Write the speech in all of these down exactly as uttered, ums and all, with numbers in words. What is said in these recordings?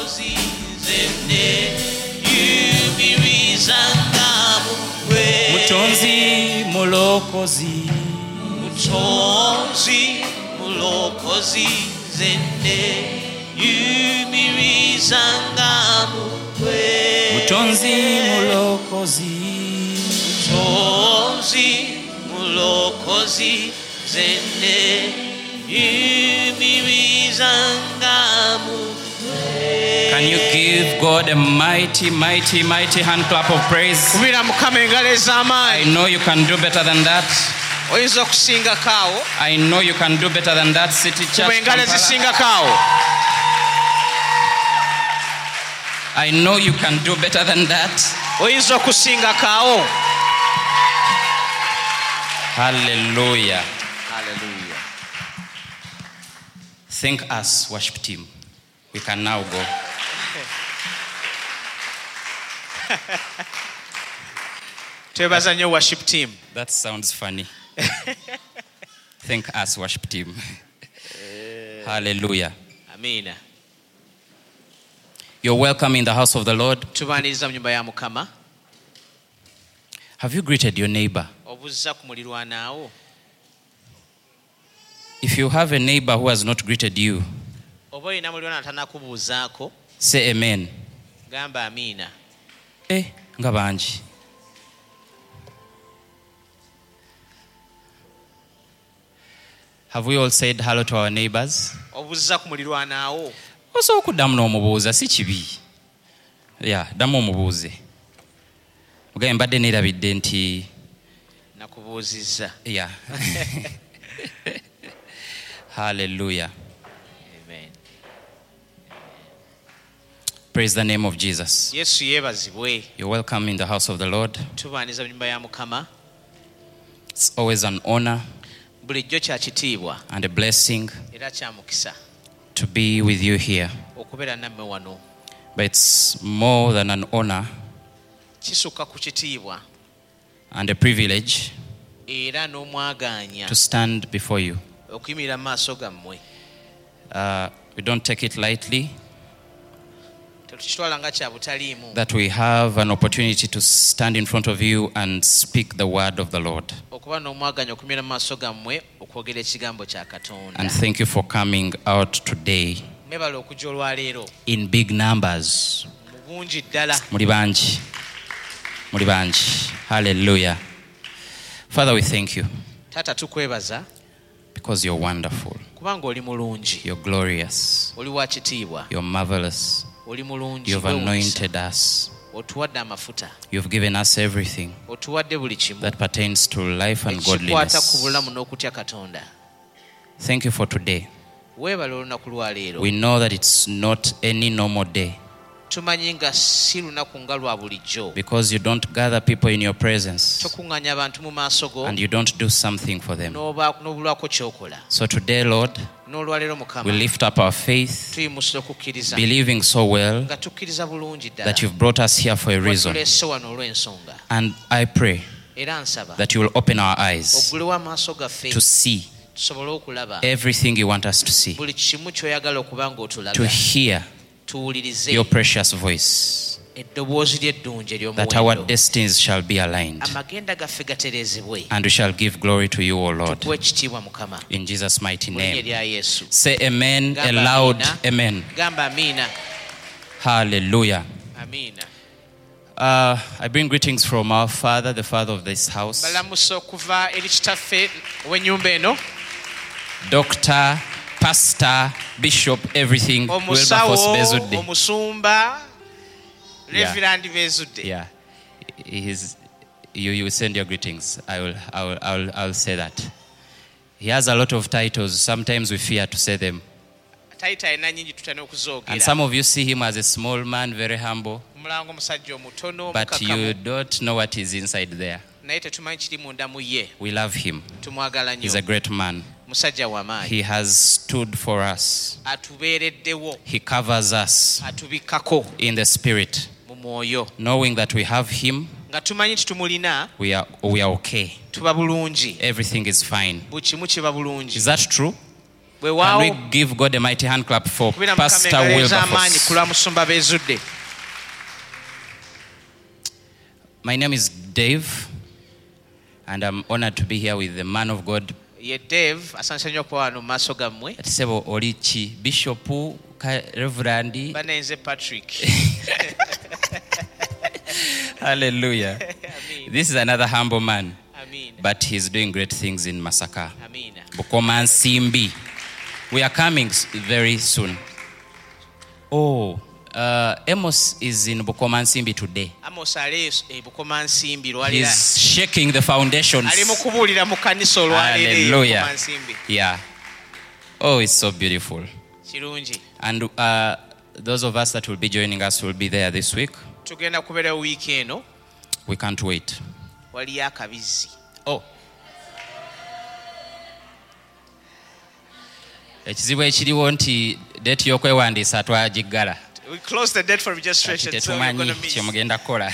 mulokozi zenne yumirizanga mukwe mutonzi mulokozi mutonzi mulokozi zenne yumirizanga mukwe mutonzi mulokozi mutonzi mulokozi zenne yumirizanga mukwe. Can you give God a mighty, mighty, mighty hand clap of praise? Kubira Mukama engalo ez'amaanyi. I know you can do better than that. Oyinza okusinga kaawo. I know you can do better than that, City Church. Kuba engalo ezisinga kaawo. I know you can do better than that. Oyinza okusinga kaawo. Hallelujah. Hallelujah. Thank us, worship team. We can now go. Twebaza nnyo worship team. That sounds funny. Thank us, worship team. Hallelujah. Amina. You're welcome in the house of the Lord. Tubaaniriza mu nyumba ya Mukama. Have you greeted your neighbor? Obuzza ku mulirwanaawo. If you have a neighbor who has not greeted you, Oba olina mulirwana atanakubuuzaako, say amen. gamba amiina. Eh, nga bangi. Have we all said hello to our neighbors? Obuzza ku mulirwanaawo. Osobola okuddamu n'omubuuza si kibi. Ya, ddamu omubuuze. Mugabe mbadde neerabidde nti Nakubuuzizza. ya. Hallelujah. Amen. Praise the name of Jesus. Yesu yeebazibwe. You're welcome in the house of the Lord. Tubaaniriza mu nyumba ya Mukama. It's always an honor Bulijjo kya kitiibwa and a blessing era kya mukisa to be with you here. okubeera nammwe wano. But it's more than an honor Kisukka ku kitiibwa and a privilege era n'omwagaanya to stand before you. okuyimirira mu maaso gammwe. Uh, we don't take it lightly Tetukitwala nga kya butaliimu that we have an opportunity to stand in front of you and speak the word of the Lord. okuba n'omwagaanya okuyimirira mu maaso gammwe okwogera ekigambo kya Katonda. And thank you for coming out today Mwebale okujja olwaleero in big numbers. mu bungi ddala. Muli bangi. Muli bangi. Hallelujah. Father, we thank you Taata tukwebaza because you're wonderful. kubanga oli mulungi, You're glorious. oli wa kitiibwa, You're marvelous. oli mulungi, You've weewuunyisa. anointed us. Otuwadde amafuta, You've given us everything otuwadde buli kimu that pertains to life and ekikwata ku godliness. bulamu n'okutya Katonda. Thank you for today. Weebale olunaku lwaleero. We know that it's not any normal day Tumanyi nga si lunaku nga lwa bulijjo. because you don't gather people in your presence Tokuŋŋaanya abantu mu maaso go and you don't do something for them. n'oba- n'obulwako kyokola. So today, Lord, N'olwaleero we Mukama lift up our faith, tuyimusa okukkiriza believing so well nga tukkiriza bulungi ddala that you've brought us here for a reason. tuleese wano olw'ensonga. And I pray Era nsaba that you will open our eyes oggulewo amaaso gaffe to see tusobole okulaba everything you want us to see, buli kimu ky'oyagala okuba to ng'otulaga. hear Tuwulirize your precious voice, eddoboozi ly'eddungi that our ery'omuwendo. destinies shall be aligned. Amagenda gaffe gatereezebwe. And we shall give glory to you, O Lord, Tukuwe ekitiibwa Mukama. in Jesus' mighty Mu linnya name. lya Yesu. Say amen, a Gamba loud amina. amen. Gamba amiina. Hallelujah. Amiina. Uh, I bring greetings from our father, the father of this house, Balamusa okuva eri kitaffe ow'ennyumba eno. Doctor, Pastor, Bishop, everything. Wilberforce Omusawo, Bezudde. omusumba, Yeah. Reverend Bezudde. Yeah, he's, you you send your greetings. I will I will I will I'll say that. He has a lot of titles. Sometimes we fear to say them. Tayita alina nnyingi tutana And okuzoogera. some of you see him as a small man, very humble, Mulanga omusajja omutono but you omukakamu, don't know what is inside there. naye tetumanyi kiri munda mu ye. We love him. Tumwagala He's a nnyo. great man. Musajja w'amaanyi. He has stood for us. Atubeereddewo, He covers us atubikkako in the spirit, mu mwoyo. knowing that we have him. Nga tumanyi nti tumulina, We are we are okay. tuba bulungi. Everything is fine. Buli kimu kiba bulungi. Is that true? bwe Can we waawo give God a mighty hand clap for kubira Pastor Mukama engalo ez'amaanyi ku Wilberforce? lwa musumba beezudde. My name is Dave, and I'm honored to be here with the man of God. Ye Dave asanyusa nnyo okuba wano mu maaso gammwe. Ati sebo oli ki? Bishop, ka- Reverend. Banenze Patrick. Hallelujah. Amiina. This is another humble man, Amiina. but he's doing great things in Masaka. Amiina. Bukoma Nsimbi. We are coming s- very soon. Oh, uh, Amos is in Bukoma Nsimbi today. Amos ali e Bukoma Nsimbi lwalira. He's shaking the foundations. Ali mu kubuulira mu kkanisa olwaleero e Hallelujah. Bukoma Nsimbi. Yeah. Oh, it's so beautiful. Kirungi. And uh, those of us that will be joining us will be there this week. Tugenda kubeera wiiki eno. We can't wait. Waliyo akabizzi. Oh. Ekizibu ekiriwo nti deeti y'okwewandiisa twagiggala. We close the date for Kati registration, so you're going tetumanyi to miss. kye mugenda kukola.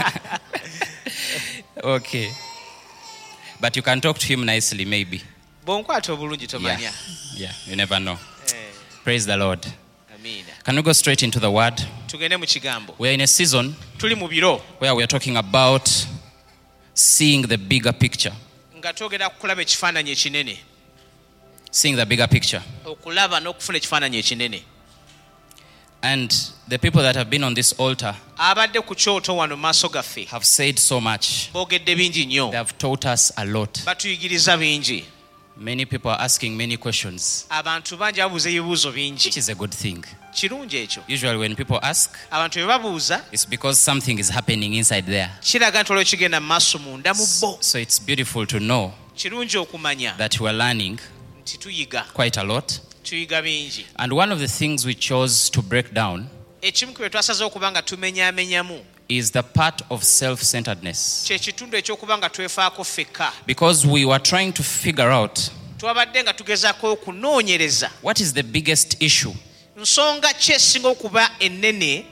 Okay. But you can talk to him nicely maybe. Bw'onkwata obulungi Yeah. tomanya. Yeah, you never know. Eh, Praise the Lord. Amiina. Can we go straight into the word? Tugende mu kigambo. We are in a season Tuli mu biro where we are talking about seeing the bigger picture. nga twogera ku kulaba ekifaananyi ekinene. Seeing the bigger picture. Okulaba n'okufuna ekifaananyi ekinene. And the people that have been on this altar Abadde ku kyoto wano mu maaso gaffe have said so much. boogedde bingi nnyo. They have taught us a lot. Batuyigiriza bingi. Many people are asking many questions, Abantu bangi babuuza ebibuuzo which bingi. is a good thing. Kirungi ekyo. Usually when people ask, Abantu bwe babuuza it's because something is happening inside there. kiraga nti olwo kigenda mu maaso munda mu bo. So it's beautiful to know Kirungi okumanya that we are learning nti tuyiga. quite a lot. Tuyiga bingi. And one of the things we chose to break down Ekimu ku bye twasaze okuba nga tumenyaamenyamu is the part of self-centeredness. kye kitundu ekyokuba nga twefaako ffekka. Because we were trying to figure out Twabadde nga tugezaako okunoonyereza what is the biggest issue nsonga ki esinga okuba ennene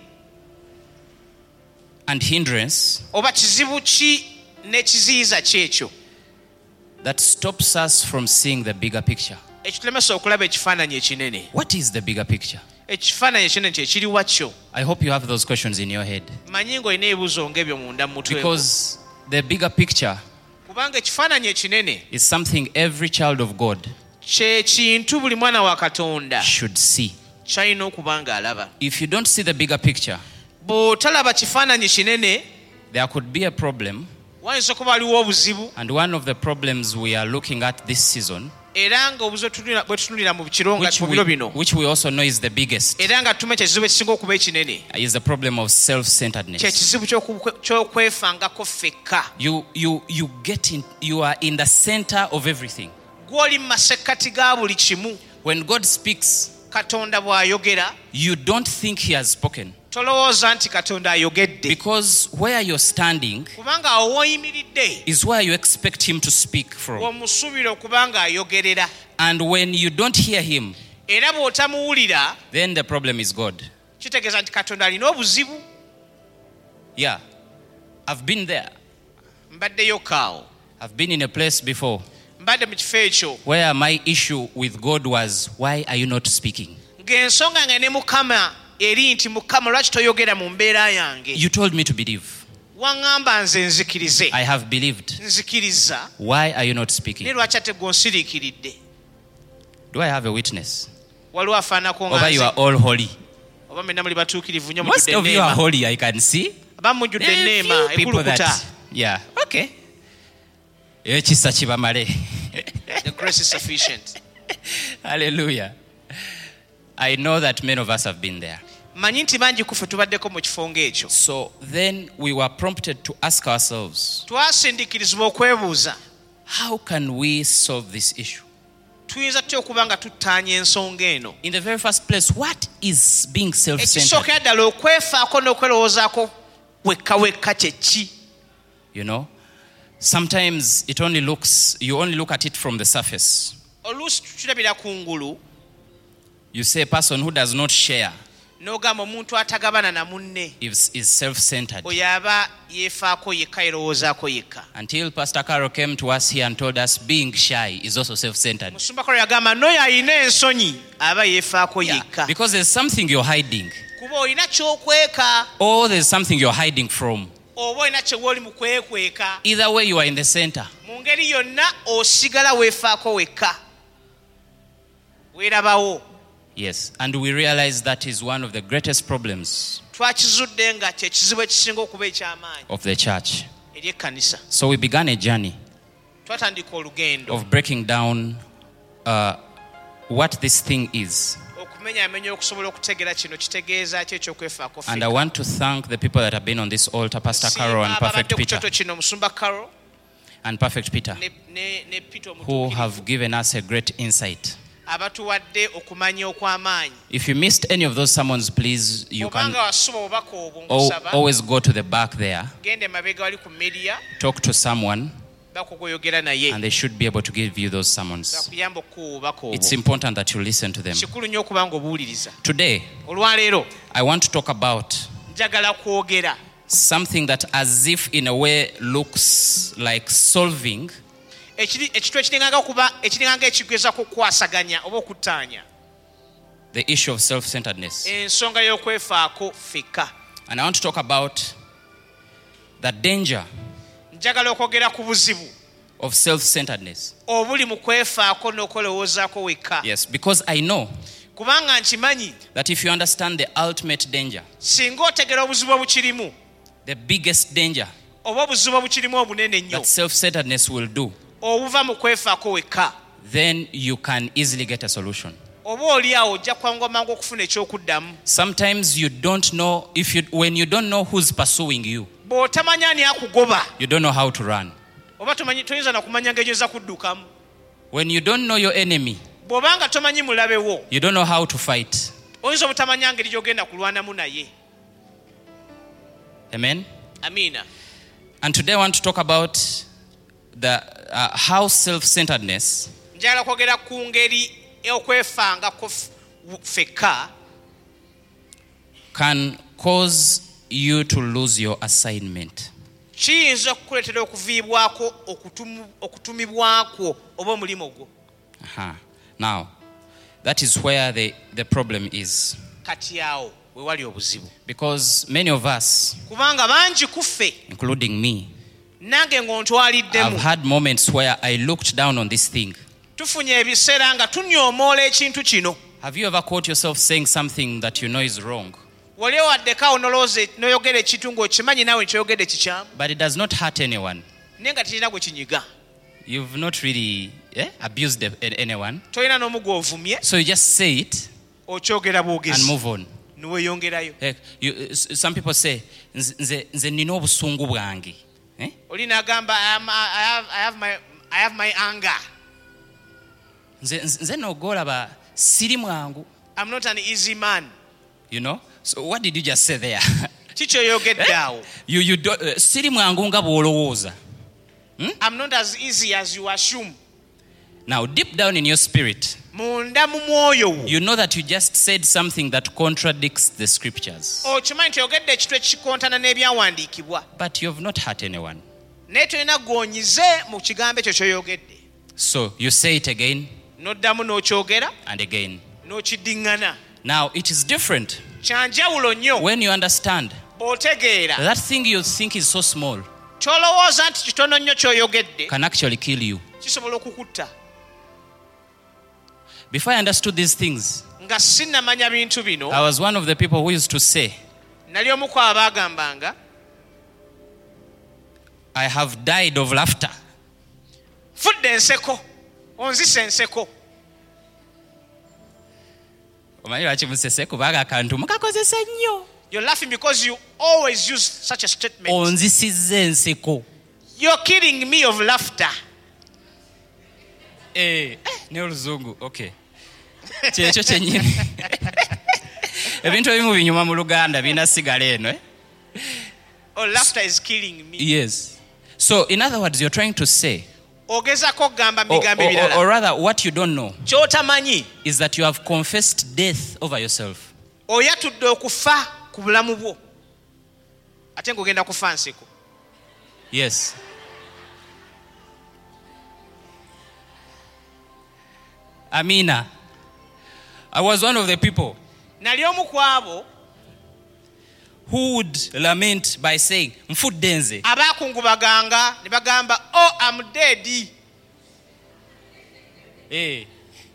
and hindrance oba kizibu ki n'ekiziyiza ki ekyo that stops us from seeing the bigger picture. ekitulemesa okulaba ekifaananyi ekinene. What is the bigger picture? Ekifaananyi ekinene kye kiriwa kyo. I hope you have those questions in your head. Manyi ng'olina ebibuuzo ng'ebyo munda mu mutwe gwo. Because the bigger picture Kubanga ekifaananyi ekinene is something every child of God kye kintu buli mwana wa Katonda should see. ky'alina okuba ng'alaba. If you don't see the bigger picture, Bw'otalaba kifaananyi kinene there could be a problem. wayinza okuba waliwo obuzibu And one of the problems we are looking at this season, era ng'obuzibu tutunulira- bwe tutunulira mu kiro nga which mu we, biro bino which we also know is the biggest, era nga tume kyekizibu ekisinga okuba ekinene is the problem of self-centeredness. kyekizibu ky'oku- ky'okwefangako ffekka. You, you, you get in, you are in the center of everything. Gw'oli mu masekkati ga buli kimu. When God speaks, Katonda bw'ayogera you don't think he has spoken. tolowooza nti Katonda ayogedde, Because where you're standing kubanga awo w'oyimiridde is where you expect him to speak from. w'omusuubira okuba ng'ayogerera, And when you don't hear him, era bw'otamuwulira then the problem is God. kitegeeza nti Katonda alina obuzibu. Yeah. I've been there. Mbaddeyo kaawo, I've been in a place before mbadde mu kifo ekyo where my issue with God was, why are you not speaking? ng'ensonga nga ne Mukama eri nti Mukama lwaki toyogera mu mbeera yange? You told me to believe. Waŋŋamba nze nzikirize, I have believed. nzikiriza, Why are you not naye speaking? lwaki ate gw'onsiriikiridde? Do I have a witness? Waliwo afaanako nga Over you nze, are all holy. oba mwenna muli batuukirivu nnyo, Most mujjudde of you are enneema. holy, I can see. Abamu mujjudde There are enneema few people ekulukuta. that, yeah, okay. Ekisa kibamale. The grace is sufficient. Hallelujah. I know that many of us have been there. Manyi nti bangi ku ffe tubaddeko mu kifo ng'ekyo. So then we were prompted to ask ourselves, Twasindikirizibwa okwebuuza, how can we solve this issue? tuyinza tutya okuba nga tuttaanya ensonga eno? In the very first place, what is being self-centered? Ekisookera ddala okwefaako n'okwerowoozaako wekka wekka kye ki? You know, sometimes it only looks, you only look at it from the surface. Oluusi tukirabira kungulu, You say a person who does not share n'ogamba omuntu atagabana na munne is, is self-centered. oyo aba yeefaako yekka yerowoozaako yekka. Until Pastor Carol came to us here and told us being shy is also self-centered. Musumba Kalo yagamba n'oyo alina ensonyi aba yeefaako Yeah, yekka. because there's something you're hiding. Kuba olina ky'okweka Or there's something you're hiding from. oba olina kye wooli mu kwekweka. Either way, you are in the center. Mu ngeri yonna osigala weefaako wekka. Weerabawo. Yes, and we realize that is one of the greatest problems Twakizudde nga kye kizibu ekisinga okuba eky'amaanyi of the church. eri ekkanisa. So we began a journey Twatandika olugendo of breaking down uh, what this thing is. okumenyaamenya okusobola okutegeera kino kitegeeza ki ekyokwefaako And I want to thank the people that have been on this altar, Pastor Carol and Perfect Peter, kyoto kino Musumba Carol and Perfect Peter, ne, ne, ne Peter who omutuukirivu have given us a great insight. abatuwadde okumanya okw'amaanyi. If you missed any of those sermons, please, you can obanga wasuba obubaka obwo al- nkusaba always go to the back there, genda emabega wali ku media talk to someone, bakugoyogera naye and they should be able to give you those sermons. bakuyamba okuwa obubaka obwo. It's important that you listen to them. kikulu nnyo okuba nga obuwuliriza. Today, olwaleero I want to talk about njagala kwogera something that, as if in a way, looks like solving ekiri ekitu ekiringanga okuba ekiringanga ekigeza kukwasaganya oba okuttaanya the issue of self-centeredness. ensonga y'okwefaako ffekka. And I want to talk about the danger njagala okwogera ku buzibu of self-centeredness. obuli mu kwefaako n'okwelowoozaako wekka. Yes, because I know kubanga nkimanyi that if you understand the ultimate danger, singa otegera obuzibu obukirimu the biggest danger oba obuzibu obukirimu obunene ennyo that self-centeredness will do, obuva mu kwefaako wekka, then you can easily get a solution. oba oli awo ojja kwangu amangu okufuna ekyokuddamu. Sometimes you don't know, if you, when you don't know who's pursuing you, bw'otamanya ani akugoba you don't know how to run. oba tomanyi- toyinza na kumanya ngeri za kuddukamu. When you don't know your enemy, bw'obanga tomanyi mulabe wo you don't know how to fight. oyinza obutamanya ngeri gy'ogenda kulwanamu naye. Amen? Amiina. And today I want to talk about the uh, how self-centeredness njagala kwogera ku ngeri okwefangako f- ffekka can cause you to lose your assignment. kiyinza okukuleetera okuviibwako okutumu- okutumibwako oba omulimu gwo. Aha. Now, that is where the, the problem is. kati awo we wali obuzibu Because many of us, kubanga bangi ku ffe including me, nange have ng'ontwaliddemu had moments where I looked down on this thing. tufunye ebiseera nga tunyoomoola ekintu kino. Have you ever caught yourself saying something that you know is wrong, wali owaddekaawo nolowooza n'oyogera ekintu ng'okimanyi naawe nkyoyogedde kikyamu but it does not hurt anyone? naye nga tekirina gwe kinyiga. You've not really eh, abused a- anyone. tolina n'omu gw'ovumye So you just say it okyogera and bwogezi move on. niweeyongerayo. Eh, you, uh, s- some people say, "Nze- nze nze nina obusungu bwange." Eh? oli n'agamba I am- I have- I have my- I have my anger. Nze nze- nze n'ogolaba siri mwangu. I'm not an easy man. You know? So what did you just say there? kikyoyogedde awo. you, you do, uh, siri mwangu nga bw'olowooza. I'm not as easy as you assume. Now, deep down in your spirit, munda mu mwoyo wo you know that you just said something that contradicts the scriptures. okimanyi nti oyogedde ekintu ekikontana n'ebyawandiikibwa But you have not hurt anyone. naye tolina gw'onyize mu kigambo ekyo ky'oyogedde. So you say it again n'oddamu n'okyogera and again. n'okiddiŋŋana. Now, it is different kyanjawulo nnyo when you understand bw'otegeera that thing you think is so small ky'olowooza nti kitono nnyo ky'oyogedde can actually kill you. kisobola okukutta. Before I understood these things, nga sinnamanya bintu bino I was one of the people who used to say, nali omu ku abo baagambanga I have died of laughter. fudde enseko onzisa enseko. Omanyi lwaki musese kubanga akantu mukakozesa nnyo. You're laughing because you always use such a statement. Onzisizza enseko. You're killing me of laughter. Eh, ne oluzungu. Okay. Kyekyo kyennyini. Ebintu ebimu binyuma mu Luganda binasigala eno. Eh? Oh, laughter is killing me. Yes. So, in other words, you're trying to say, Ogezako okugamba or, bigambo or, or, or ebirala. rather, what you don't know Ky'otamanyi is that you have confessed death over yourself. oyatudde okufa ku bulamu bwo ate ng'ogenda kufa nsiko. Yes. Amina. I was one of the people nali omu ku abo who would lament by saying, "Mfudde nze." abaakungubaganga ne bagamba, "Oh, I'm dead." Eh.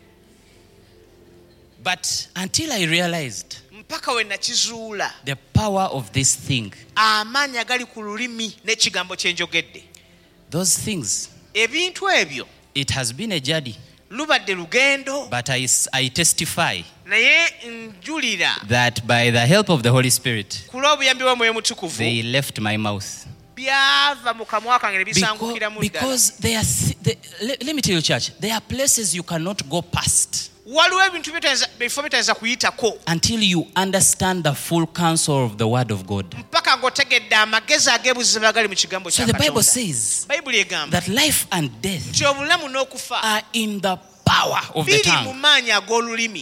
But until I realized mpaka we nakizuula the power of this thing, amaanyi agali ku lulimi n'ekigambo kye njogedde, those things, ebintu ebyo it has been a journey, lubadde lugendo, but I, I testify naye njulira that by the help of the Holy Spirit, ku lw'obuyambi bw'Omwoyo Mutukuvu they left my mouth. byava mu kamwa kange ne Because, bisangukira mu ddala. because they are, th- they, let, let me tell you, church, there are places you cannot go past waliwo ebintu by'otayiza- bifo bitayinza kuyitako until you understand the full counsel of the Word of God. mpaka ng'otegedde amagezi ag'ebuzibu agali mu kigambo So kya the Bible Katonda. says bayibuli egamba that life and death nti obulamu n'okufa are in the power of the biri mu tongue. maanyi ag'olulimi.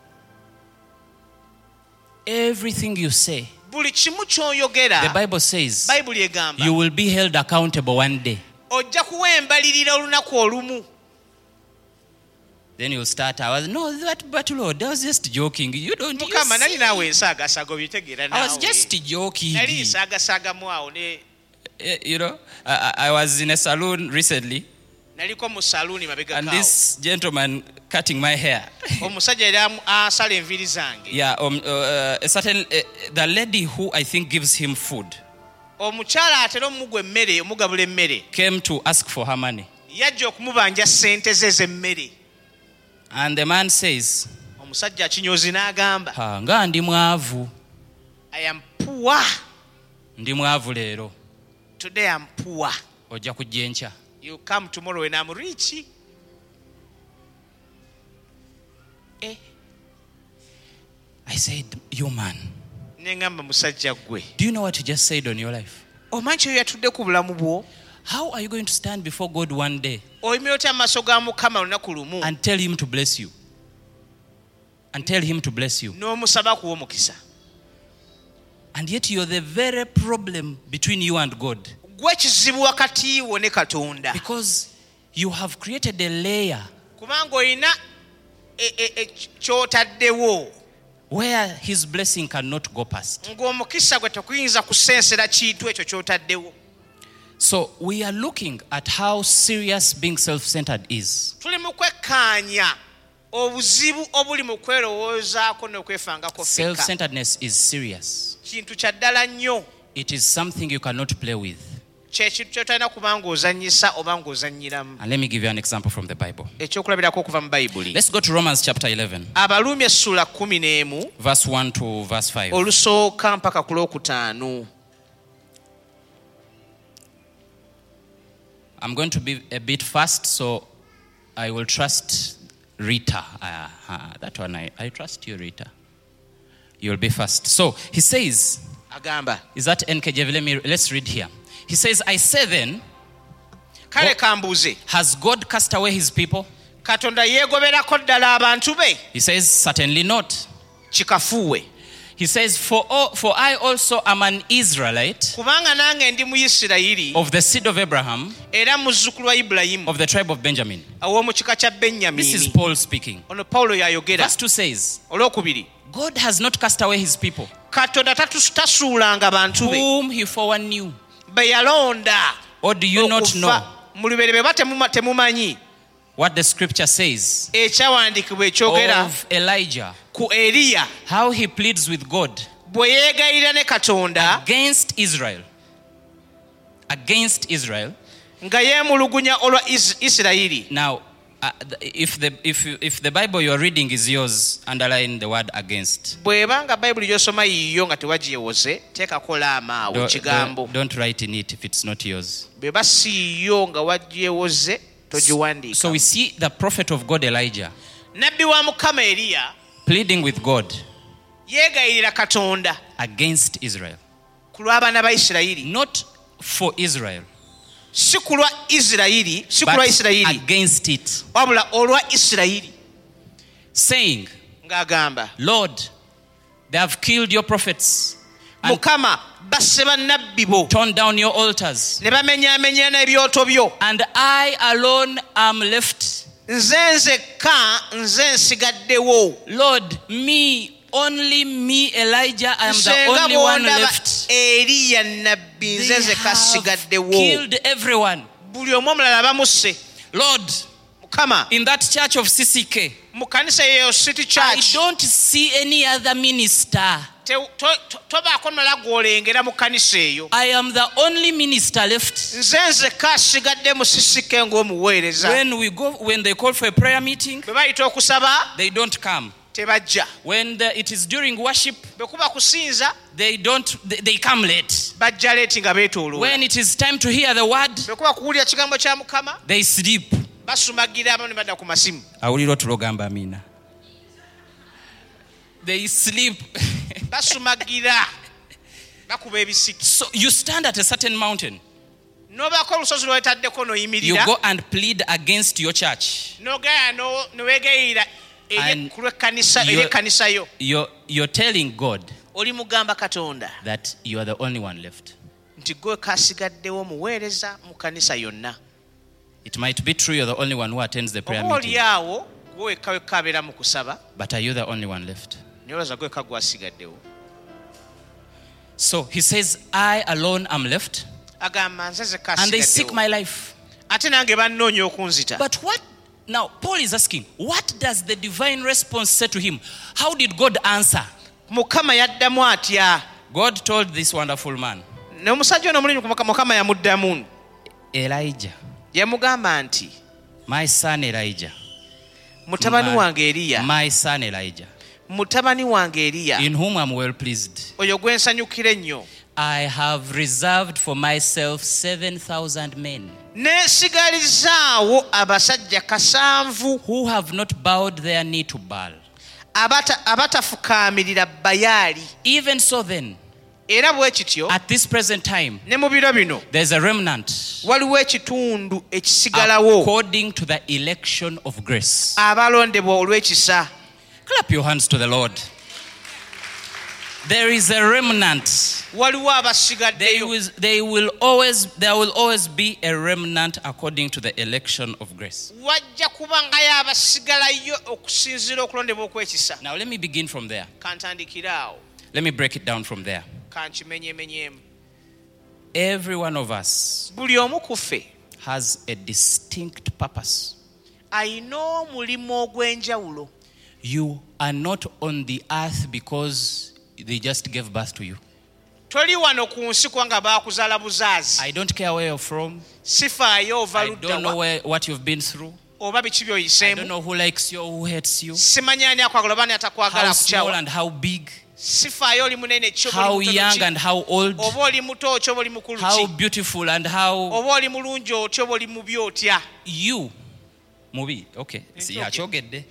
Everything you say, buli kimu ky'oyogera the Bible says, bayibuli egamba you will be held accountable one day. ojja kuwa embalirira olunaku olumu. Then you'll start, I was, no, that, but Lord, I was just joking. You don't you mukama nali see? naawe ensaagasaaga obitegeera I was naawe just joking. nali nsaagasagamu awo ne Eh, You know, I, I I was in a salon recently, naliko mu saluuni mabega and kaawo this gentleman cutting my hair. omusajja yali amu- asala enviiri zange. Yeah, um, uh, a certain, uh, the lady who I think gives him food omukyala atera omugwa emmere omugabula emmere came to ask for her money. yajja okumubanja ssente ze z'emmere. And the man says, omusajja akinyoozi n'agamba, ha, nga ndi mwavu. I am poor Ndi mwavu leero. today, I'm poor. Ojja kujja enkya. You come tomorrow when I'm rich. Eh. I said, you man, ne ngamba musajja gwe do you know what you just said on your life? omanyi kyo yatudde ku bulamu bwo. How are you going to stand before God one day oyimira otya mu maaso ga mukama olunaku lumu and tell him to bless you? And tell him to bless you. n'omusaba kuwa omukisa. And yet you're the very problem between you and God. gwe kizibu wakati wo ne Katonda. Because you have created a layer kubanga olina e- e- e- ky'otaddewo where his blessing cannot go past. ng'omukisa gwe tekuyinza kusensera kintu ekyo ky'otaddewo. So we are looking at how serious being self-centered is. tuli mu kwekkaanya obuzibu obuli mu kwerowoozaako n'okwefangako ffekka. Self-centeredness is serious. kintu kya ddala nnyo. It is something you cannot play with. kyekintu kyotalina kuba ng'ozannyisa oba ng'ozannyiramu. And let me give you an example from the Bible. ekyokulabirako okuva mu bayibuli. Let's go to Romans chapter eleven, abaluumi essula kumi n'emu verse one to verse five. olusooka mpaka ku lwokutaano. I'm going to be a bit fast, so I will trust Rita. Uh, uh, that one, I, I trust you, Rita. You'll be fast. So he says, agamba is that N K J V? Let me, let's read here. He says, I say then, kale kambuuze, has God cast away his people? Katonda yeegoberako ddala abantu be? He says, certainly not. Kikafuuwe. He says, for, all, for I also am an Israelite kubanga nange ndi Muyisirayiri of the seed of Abraham, era muzzukulu wa Ibulayimu of the tribe of Benjamin. aw'omu kika kya This is Benyamini. Paul speaking. ono Pawulo y'ayogera. Verse two says, olwokubiri, God has not cast away his people, Katonda tatu- tasuulanga bantu be whom he foreknew. be yalonda. Or do you not okuva know mu lubereberye ba temuma- temumanyi what the scripture says ekyawandiikibwa ekyogera of Elijah, ku Eriya how he pleads with God bwe yeegayirira ne Katonda against Israel, against Israel. nga yeemulugunya olwa Is- Isirayiri. Now, uh, if the if you, if the Bible you are reading is yours, underline the word against. bw'ebanga bayibuli gy'osoma yiyo nga tewagyewoze teekako laama awo Don't, kigambo. don't, don't write in it if it's not yours. bw'eba si yiyo nga wagyewoze togiwandiika. So we see the prophet of God Elijah nabbi wa Mukama Eriya pleading with God yeegayirira Katonda against Israel, ku lw'abaana ba Isirayiri, not for Israel, si ku lwa Isirayiri, si ku lwa but Isirayiri against it, wabula olwa Isirayiri, saying, ng'agamba Lord, They have killed your prophets and Mukama basse bannabbi bo torn down your altars. ne bamenyaamenya n'ebyoto byo. And I alone am left. Nze nzekka nze nsigaddewo. Lord, me, only me, Elijah, I am the Nsenga only one bw'ondaba left. Eriya nnabbi nze They nzekka have nsigaddewo. killed everyone. Buli omu omulala bamusse. Lord, Mukama in that church of C C K, mu kanisa eyo City I Church don't see any other minister. te- to- to- tobaako mulala gw'olengera mu kanisa eyo. I am the only minister left. Nze nzekka asigadde mu sisike ng'omuweereza. When we go, when they call for a prayer meeting, Bwe bayita okusaba they don't come. tebajja. When the, it is during worship, Bwe kuba kusinza they don't. They, they come late. bajja leeti nga beetooloola. When it is time to hear the word, Bwe kuba kuwulira kigambo kya Mukama they sleep. basumagira abamu ne badda ku masimu. Awulira otulogamba amina. They sleep. Basumagira bakuba ebisiki. So you stand at a certain mountain. N'obaako olusozi lw'oyitaddeko You n'oyimirira go and plead against your church. n'ogenda no- ne weegayirira eri And ku lw'ekkanisa eri you're- ekkanisa yo. You're, you're telling God Oli mugamba Katonda that you are the only one left. nti gwe kasigaddewo muweereza mu kanisa yonna. It might be true you're the only one who attends the prayer Oba oli meeting, awo gwe wekka wekka abeera mu kusaba but are you the only one left? naye olowooza gwe wekka gwasigaddewo. So he says, I alone am left, Agamba nze zekka and they seek asigaddewo. my life. Ate nange bannoonya okunzita. But what? Now, Paul is asking, what does the divine response say to him? How did God answer? Mukama yaddamu atya? God told this wonderful man, Ne omusajja ono omulungi Mukama yamuddamu. Elijah, Yamugamba nti my son Elijah, mutabani My- wange Eriya, my son Elijah, mutabani wange Eriya, in whom I'm well pleased. oyo gwe nsanyukira ennyo. I have reserved for myself seven thousand men Neesigalizaawo abasajja kasanvu who have not bowed their knee to Baal. abata- abatafukaamirira Bayaali. Even so then, Era bwe kityo at this present time, ne mu biro bino there's a remnant waliwo ekitundu ekisigalawo according to the election of grace. abalondebwa olw'ekisa. Clap your hands to the Lord. There is a remnant. Waliwo They abasigaddeyo. will, they will always, there will always be a remnant according to the election of grace. Wajja kubangayo abasigalayo okusinziira okulondebwa okw'ekisa. Now let me begin from there. Kantandikire awo Let me break it down from there. kankimenyemenyeemu. Every one of us Buli omu ku ffe has a distinct purpose. alina omulimu ogw'enjawulo. You are not on the earth because they just gave birth to you. Toli wano ku nsi kubanga baakuzaala buzaazi. I don't care where you're from. Sifaayo ova I don't know ludda wa where, what you've been through. oba biki I don't by'oyiseemu. know who likes you or who hates you. Simanyi ani akwagala oba ani atakwagala How small akukyawa. and how big. Sifaayo oli munene ki oba How oli mutono young ki. and how old. Oba oli muto ki oba oli mukulu How ki. beautiful and how Oba oli mulungi otya oba oli mubi otya. you. Mubi. Okay. See, yeah, okay. chogedde.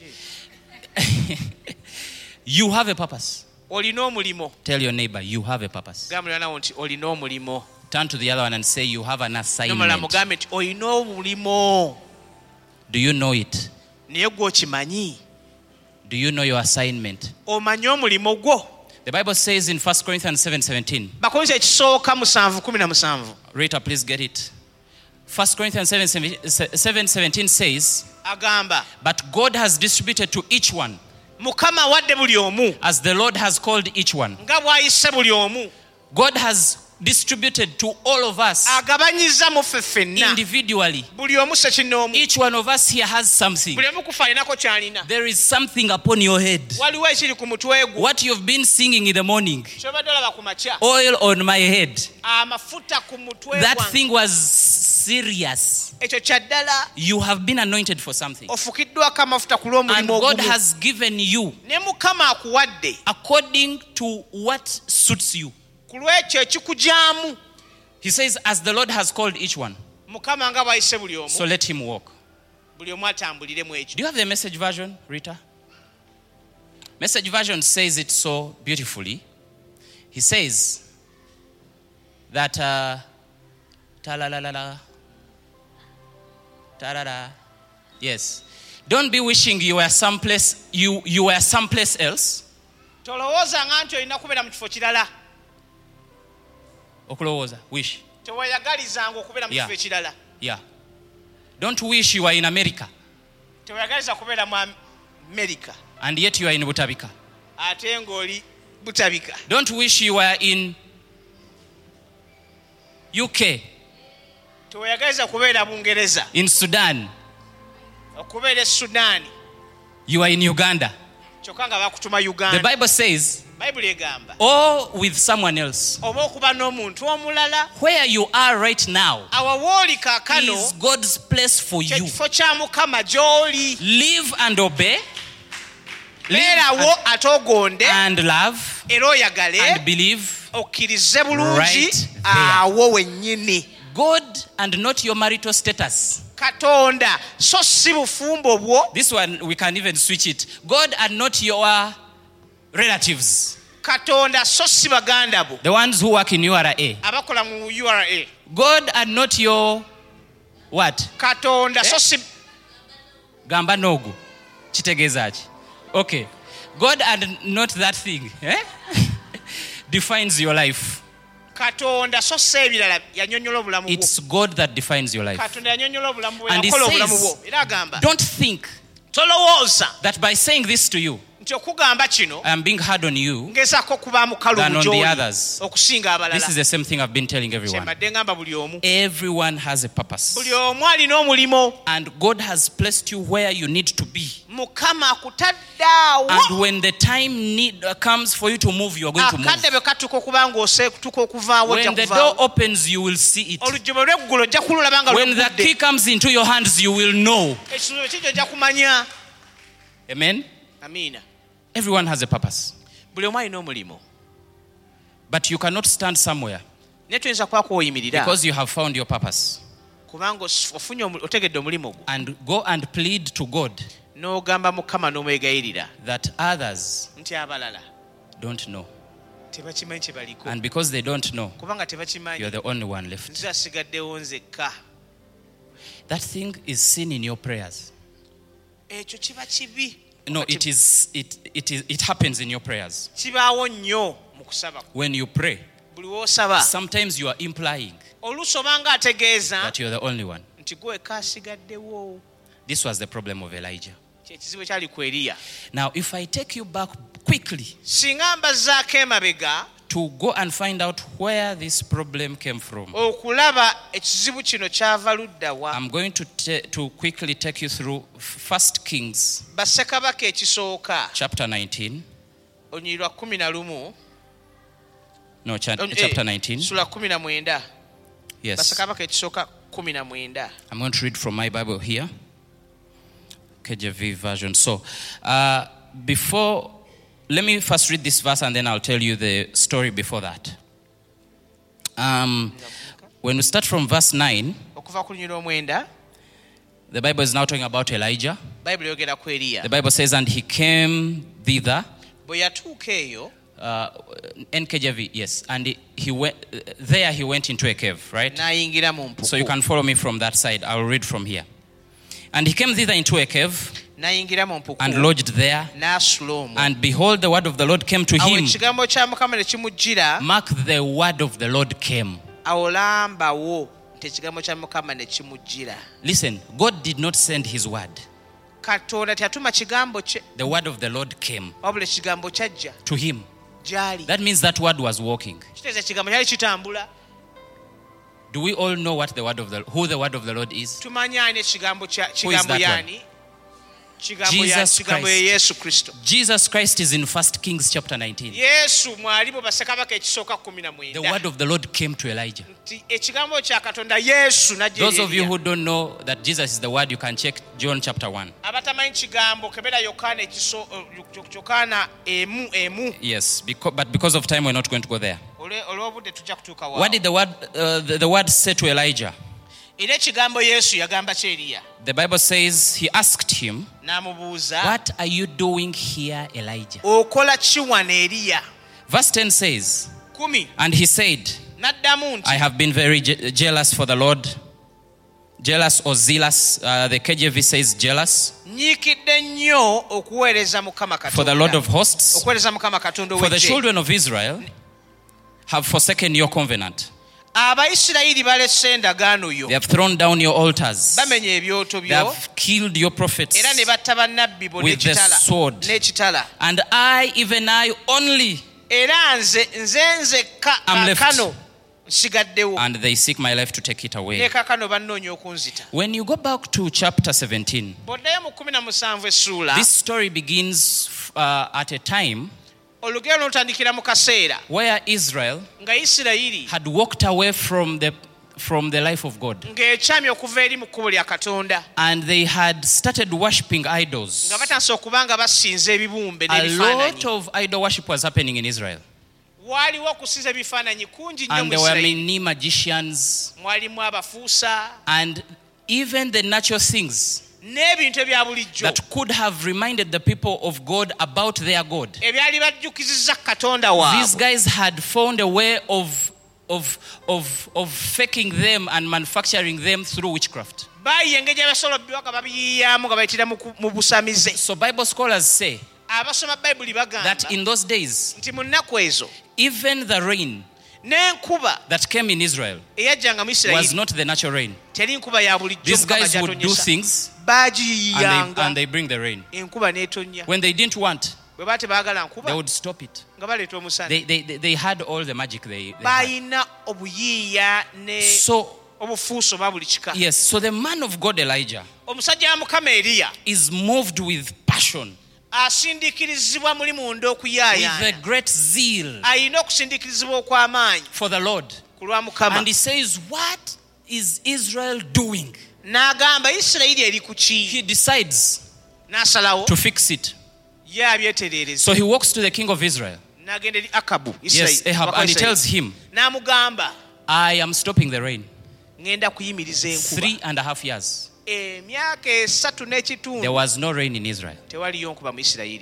You have a purpose. Olina omulimo. Tell your neighbor, you have a purpose. Gamba mulirawo nti olina omulimo. Turn to the other one and say, you have an Nomala assignment. mugambe nti olina omulimo. Do you know it? Naye gw'okimanyi. Do you know your assignment? Omanyi omulimo gwo. The Bible says in First Corinthians seven seventeen. Bakolinso ekisooka musanvu kumi na musanvu. Rita, please get it. First Corinthians seven seventeen says, Agamba but God has distributed to each one Mukama wadde buli omu as the Lord has called each one. nga bw'ayise buli omu. God has distributed to all of us Agabanyiza mu ffe ffenna. individually. Buli omu sekinnoomu. Each one of us here has something. Buli omu kufa alinako ky'alina. There is something upon your head. Waliwo ekiri ku mutwe gwo. What you've been singing in the morning, Ky'obadde olaba ku makya. oil on my head. Amafuta ku mutwe That gwange. thing was serious. Ekyo kya ddala. You have been anointed for something. Ofukiddwako amafuta ku And lw'omulimu God ogumu. has given you Ne Mukama akuwadde according to what suits you. ku lw'ekyo ekikugyamu. He says, as the Lord has called each one, Mukama nga bw'ayise buli omu. so let him walk. Buli omu atambulire mu ekyo. Do you have the message version, Rita? Message version says it so beautifully. He says that uh, ta-la-la-la-la, ta-la-la. Yes. Don't be wishing you were someplace you, you were someplace else. tolowoozanga nti olina kubeera mu kifo kirala. Okulowooza, wish. Teweyagalizanga okubeera mu kifo ekirala. Yeah. Don't wish you are in America. Teweyagaliza kubeera mu America. And yet you are in Butabika. Ate ng'oli Butabika. Don't wish you were in U K. Teweyagaliza kubeera Bungereza. In Sudan. Okubeera e Sudan. You are in Uganda. Kyokka nga bakutuma Uganda. The Bible says, Bible egamba. or with someone else. Oba okuba n'omuntu omulala. Where you are right now Awo wooli kaakano is God's place for you. kyekifo kya Mukama gy'oli. Live and obey. Live Beerawo ate ogonde and love era oyagale and believe. okkirize bulungi Right there. awo wennyini. God and not your marital status. Katonda so si bufumbo bwo. This one, we can even switch it. God and not your relatives. Katonda so si baganda bo. The ones who work in U R A. Abakola mu U R A. God and not your what? Katonda so si Gamba nogu. Kitegeeza ki? Okay. God and not that thing. Eh? Defines your life. Katonda so si ebirala yannyonnyola obulamu bwo. It's God that defines your life. Katonda yannyonnyola obulamu bwo And he yakola obulamu says, bwo. Era agamba don't think tolowooza that by saying this to you, nti okugamba kino I am being hard on you. ngezaako okuba mukalu Than on the gy'oli others. okusinga abalala. This is the same thing I've been telling everyone. Kyembadde ngamba buli omu. Everyone has a purpose. Buli omu alina omulimo. And God has placed you where you need to be. Mukama akutadde awo. And when the time need, uh, comes for you to move, you are going to move. Akadde bwe katuuka okuba ng'oseekutuka okuvaawo ojja When the door kuvaawo. opens, you will see it. Olujjuma lw'eggulu ojja kululaba nga When the lugudde. key comes into your hands, you will know. Ekisuubizo kijjo ojja kumanya. Amen? Amiina. Everyone has a purpose. Buli omu alina omulimo. But you cannot stand somewhere Naye tuyinza kuba kwoyimirira because you have found your purpose kubanga os- ofunye omu- otegedde omulimu gwo. and go and plead to God N'ogamba Mukama n'omwegayirira that others nti abalala don't know. tebakimanyi kye baliko. And because they don't know, Kubanga tebakimanyi. you're the only one left. Nze asigaddewo nzekka. That thing is seen in your prayers. Ekyo kiba kibi. No, it is it it is it happens in your prayers. Kibaawo nnyo mu kusaba. When you pray, Buli w'osaba sometimes you are implying oluusi obanga ategeeza that you're the only one. nti gwe eka asigaddewo. This was the problem of Elijah. Kyekizibu ekyali ku Eriya. Now, if I take you back quickly Singa mbazzaako emabega to go and find out where this problem came from, okulaba ekizibu kino kyava ludda wa. I'm going to ta- to quickly take you through First Kings Bassekabaka ekisooka chapter nineteen. olunyiri lwa kumi na lumu No, cha- eh, chapter nineteen. sula kumi na mwenda. Yes. Bassekabaka ekisooka kumi na mwenda. I'm going to read from my Bible here, K J V version. So, uh, before, let me first read this verse and then I'll tell you the story before that. Um, when we start from verse nine, Okuva ku lunyiri lw'omwenda the Bible is now talking about Elijah. Bayibuli yogera ku Eriya. The Bible says, and he came thither. Bwe yatuuka eyo Uh, N K J V, yes. And he, he went, there he went into a cave, right? n'ayingira mu mpuku. So you can follow me from that side. I'll read from here. And he came thither into a cave n'ayingira mu mpuku and lodged there. n'asula omwo. And behold, the word of the Lord came to Awo him. ekigambo kya Mukama ne kimujjira. Mark, the word of the Lord came. Awo lambawo nti ekigambo kya Mukama ne kimujjira. Listen, God did not send his word. Katonda teyatuma kigambo kye The word of the Lord came wabula ekigambo kyajja to him. gy'ali. That means that word was walking. Kitegeeza ekigambo kyali kitambula. Do we all know what the word of the who the word of the Lord is? Tumanyi ani ekigambo kya Who is kigambo that yaani? Kigambo ya Jesus kigambo Christ. ye Yesu Kristo. Jesus Christ is in First Kings chapter nineteen. Yesu mwali mu bassekabaka ekisooka kumi na The mwenda. word of the Lord came to Elijah. Nti ekigambo kya Katonda Yesu n'ajja eri Those of you Eriya. who don't know that Jesus is the word, you can check John chapter one. Abatamanyi kigambo kebera Yokaana ekiso Yokaana emu emu. Yes, because, but because of time, we're not going to go there. Olwe- olw'obudde tujja kutuuka What did waawo. the word, uh, the, the word say to Elijah? Era ekigambo Yesu yagamba ki Eriya? The Bible says he asked him, N'amubuuza "What are you doing here, Elijah?" okola ki wano Eriya? Verse ten says, kumi and he said, n'addamu nti I have been very je- jealous for the Lord jealous or zealous. Uh, the K J V says jealous. Nyiikidde nnyo okuweereza Mukama Katonda. For the Lord of hosts. Okuweereza Mukama Katonda ow'eggye. For the children of Israel have forsaken your covenant. Abayisirayiri balese endagaano yo. They have thrown down your altars. Bamenye ebyoto They byo. have killed your prophets Era ne batta bannabbi bo with the sword. n'ekitala. And I, even I only, Era nze nze nzekka I'm left. kaakano nsigaddewo. and they seek my life to take it Ne away. kaakano bannoonya okunzita. When you go back to chapter seventeen, Bw'oddayo mu kumi na musanvu essuula. this story begins uh, at a time Olugero lutandikira mu kaseera where Israel nga Isirayiri had walked away from the from the life of God, ng'ekyamye okuva eri mu kkubo lya Katonda and they had started worshipping idols. nga batandise okuba nga basinza ebibumbe A lot n'ebifaananyi. of idol worship was happening in Israel, Waaliwo okusinza ebifaananyi kungi nnyo and mu there were Isirayiri. many magicians, Mwalimu abafuusa and even the natural things n'ebintu ebya bulijjo that could have reminded the people of God about their God. ebyali bajjukizizza Katonda These waabwe. guys had found a way of of of of faking them and manufacturing them through witchcraft. Baayiye engeri abasobola biwaka babiyiiyaamu nga bayitira mu ku- mu busamize. So Bible scholars say Abasoma Bayibuli bagamba that in those days, nti mu nnaku ezo even the rain n'enkuba that came in Israel eyajjanga mu was Isirayiri not the natural rain. teri nkuba ya bulijjo These Mukama guys would do gy'atonyesa. things and they, Baagiyiyanga and they bring the rain. enkuba n'etonnya. When they didn't want, Bwe baa tebaagala they nkuba would stop it. nga baleeta omusana. They, they, they, they had all the magic they, they had. Baalina obuyiiya ne So, obufuuso ba buli kika. yes, so the man of God Elijah Omusajja wa Mukama Eriya is moved with passion, asindiikirizibwa muli munda with a okuyaayaana. great zeal Alina okusindiikirizibwa okw'amaanyi for the Lord. ku lwa Mukama. And he says, what is Israel doing? N'agamba Isirayiri eri ku ki? He decides N'asalawo to fix it. ye abyetereereza. So he walks to the king of Israel, N'agenda eri Akabu yes, Isirayiri. Ahab, and he Isirayiri. tells him, N'amugamba I am stopping the rain. ngenda kuyimiriza enkuba. Three and a half years. Emyaka esatu There n'ekitundu was no rain in Israel. tewaliyo nkuba mu Isirayiri.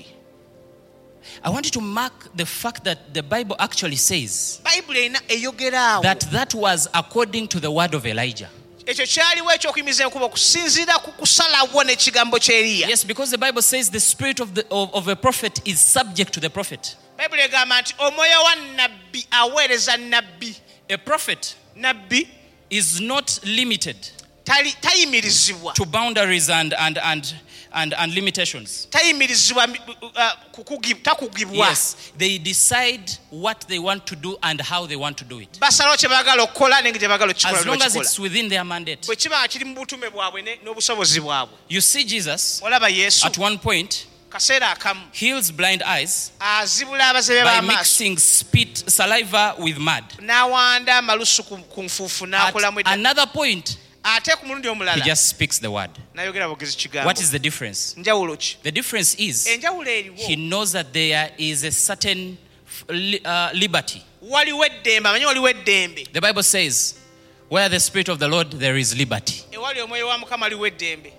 I want you to mark the fact that the Bible actually says Bayibuli erina eyogera awo. that that was according to the word of Elijah. Ekyo kyaliwo eky'okuyimiriza enkuba okusinziira ku kusalawo n'ekigambo ky'Eriya. Yes, because the Bible says the spirit of, the, of, of a prophet is subject to the prophet. Bayibuli egamba nti omwoyo wa nnabbi aweereza nnabbi. A prophet Nabbi is not limited tali- tayimirizibwa to boundaries and, and, and, and, and limitations. tayimirizibwa uh, kukugi- takugibwa. Yes, they decide what they want to do and how they want to do it. Basalawo kye baagala okukola n'engeri gye baagala okukikola As long as ne it's bakikola. within their mandate. Bwe kiba nga kiri mu butume bwabwe ne- n'obusobozi bwabwe. You see Jesus Olaba Yesu at one point kaseera akamu heals blind eyes azibula abazebe by b'amaaso mixing spit, saliva with mud. n'awanda amalusu ku ku nfuufu At n'akolamu edda. another point, Ate ku mulundi he omulala just speaks the word. n'ayogera bugezi kigambo. What is the difference? Njawulo ki? The difference is Enjawulo eriwo. he knows that there is a certain li- uh, liberty. Waliwo eddembe, amanyi waliwo eddembe. The Bible says, where the Spirit of the Lord, there is liberty. Ewali omwoyo wa Mukama waliwo eddembe.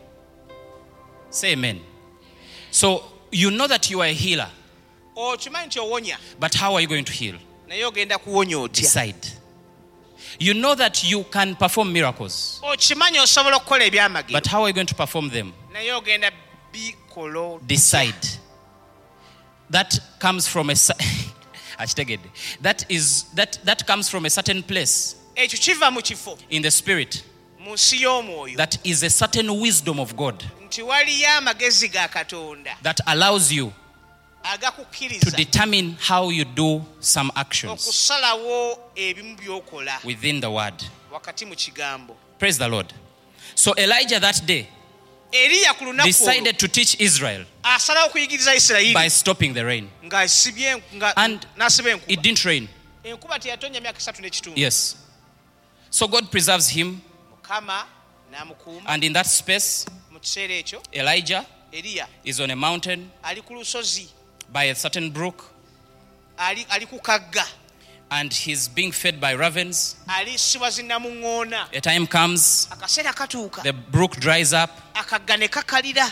Say amen. So you know that you are a healer, Okimanyi nti owonya, but how are you going to heal? naye ogenda kuwonya otya? Decide. You know that you can perform miracles, Okimanyi osobola okukola ebyamagero, but how are you going to perform them? naye ogenda bikola otya? Decide. That comes from a cer- Achitegedde. that is that that comes from a certain place Ekyo kiva mu kifo in the spirit. mu nsi y'omwoyo That is a certain wisdom of God nti waliyo amagezi ga Katonda that allows you to agakukkiriza determine how you do some actions okusalawo ebimu by'okola within the word. wakati mu kigambo. Praise the Lord. So Elijah that day Eriya ku lunaku olwo decided to teach Israel asalawo okuyigiriza by Isirayiri stopping the rain. ng'asibye nga- And n'asiba It enkuba. didn't rain. Enkuba teyatonnya myaka esatu n'ekitundu. Yes. So God preserves him, Mukama n'amukuuma and in that space, mu kiseera ekyo. Elijah Eriya is on a mountain ali ku lusozi, by a certain brook, ali ali ku kagga, and he's being fed by ravens. alisibwa zinnamuŋŋoona. A time comes, Akaseera katuuka, the brook dries up. akagga ne kakalira.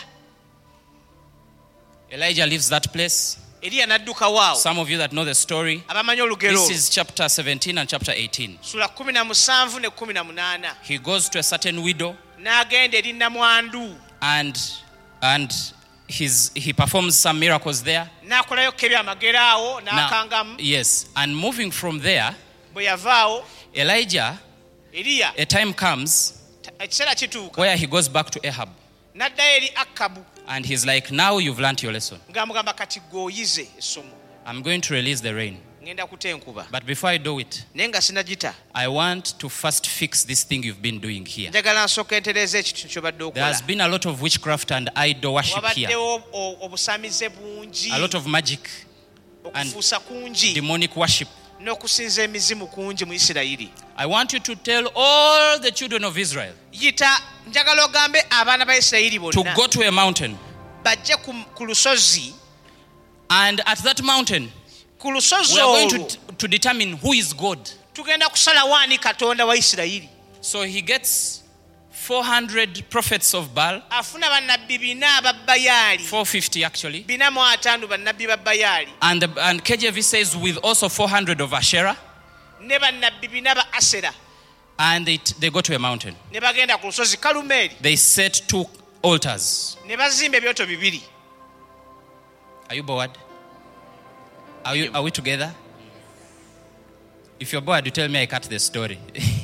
Elijah leaves that place. Eriya n'adduka waawo. Some of you that know the story, Abamanyi olugero this is chapter seventeen and chapter eighteen. sula kumi na musanvu ne kumi na munaana. He goes to a certain widow n'agenda eri namwandu and and his he performs some miracles there. n'akolayo kebyamagero awo Now, n'akangamu. yes, and moving from there, Bwe yavaawo Elijah, Eriya a time comes ekiseera kituuka where he goes back to Ahab n'addayo eri Akabu and he's like, now you've learnt your lesson. ng'amugamba kati gweoyize essomo, I'm going to release the rain. ngenda kutenkuba But before I do it, naye nga sinagita I want to first fix this thing you've been doing here. njagala nsooka entereeza ekintu kyobadde There has okola. been a lot of witchcraft and idol worship here. Wabaddewo o- obusamize bungi, A lot of magic, okufuusa kungi demonic worship. n'okusinza emizimu kungi mu Isirayiri. I want you to tell all the children of Israel Yita njagala ogambe abaana ba Isirayiri to bonna go to a mountain, bajje ku, ku lusozi and at that mountain ku lusozi we are going olwo to, to determine who is God. tugenda kusalawo ani katonda wa Isirayiri. So he gets four hundred prophets of Baal, Afuna bannabbi bina aba Bayaali, four fifty actually, bina mu ataano bannabbi ba Bayaali, and the, and K J V says with also four hundred of Asherah, ne bannabbi bina ba Asera, and they, they go to a mountain. ne bagenda ku lusozi Kalumeeri, They set two altars. ne bazimba ebyoto bibiri. Are you bored? Are, you, are we together? If you're bored, you tell me I cut the story.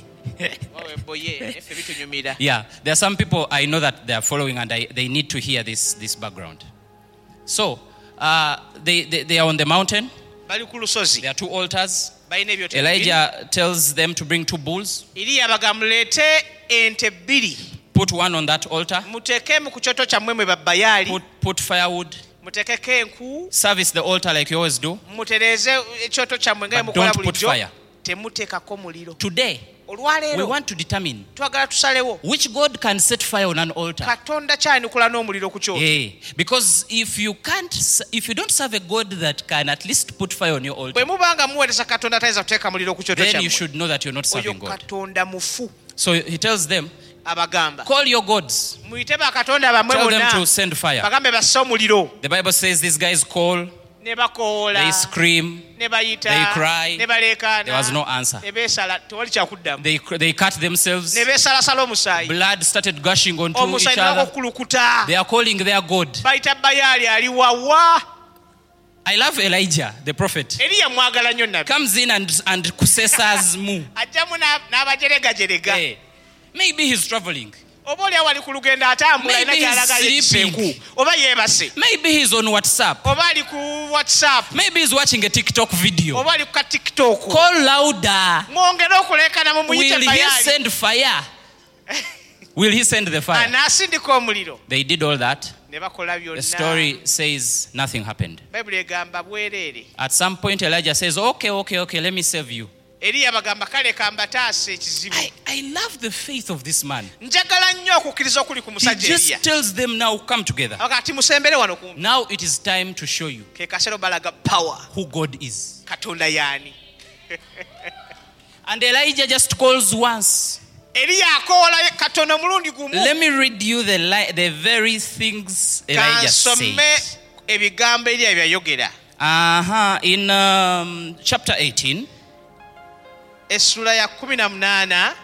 Wawe boye, effe bitunyumira. Yeah, there are some people I know that they are following and I, they need to hear this, this background. So, uh, they, they, they are on the mountain. Bali ku lusozi, There are two altars. balina ebyoto bibiri. Elijah tells them to bring two bulls. Eriya bagamba muleete ente bbiri, Put one on that altar. muteekemu ku kyoto kyammwe mwe ba Bayaali, Put, put firewood. muteekeko enku, Service the altar like you always do. mutereeze ekyoto kyammwe nga But bwe mukola don't put bulijjo, fire. temuteekako muliro. Today, we Olwaleero want to determine twagala tusalewo which God can set fire on an altar. katonda kyanukula n'omuliro ku kyoto. Hey, because if you can't, if you don't serve a God that can at least put fire on your altar, Bwe mubanga muweereza katonda atayinza kuteeka muliro ku kyoto then you kyammwe, should know that you're not oyo serving God. katonda mufu. So he tells them, Abagamba call your gods. muyite bakatonda bammwe Tell them to bonna send fire. bagambe basse omuliro. The Bible says these guys call, Ne bakoola, they scream, ne bayita, they cry. ne baleekaana, there was no answer. ne beesala, tewali kyakuddamu, They, they cut themselves. ne beesalasala omusaayi, Blood started gushing onto each omusaayi other. n'okukulukuta. They are calling their God. Bayita Bayaali ali wawa. I love Elijah, the prophet. Eriya mwagala nnyo nabbi. Comes in and, and kusesas mu. Ajjamu n'a- n'abajeregajerega. Hey, maybe he's traveling. Oba oli awali ku lugendo atambula alina Maybe he's gy'alaga sleeping. ekisenku, oba yeebase, Maybe he's on WhatsApp. oba ali ku WhatsApp, Maybe he's watching a TikTok video. oba ali ku ka TikTok. Call louder. Mwongere okuleekana mu muyite Will he Bayaali. send fire? Will he send the fire? Anaasindika omuliro. They did all that. Ne bakola The byonna. story says nothing happened. Bayibuli egamba bwereere. At some point, Elijah says, okay, okay, okay, let me save you. Eriya bagamba kale kambataasa ekizibu. I, I love the faith of this man. Njagala nnyo okukkiriza okuli ku He musajja just Eriya. tells them now, come together. Akati musembere wano kumpi. Now it is time to show you Ke kaseera balaga power. who God is. Katonda yaani. And Elijah just calls once. Eriya akoola Katonda omulundi gumu. Let me read you the, li- the very things Elijah Kansome said. ebigambo Eriya bye yayogera. Uh-huh. In um, chapter eighteen, Essula ya kumi na munaana.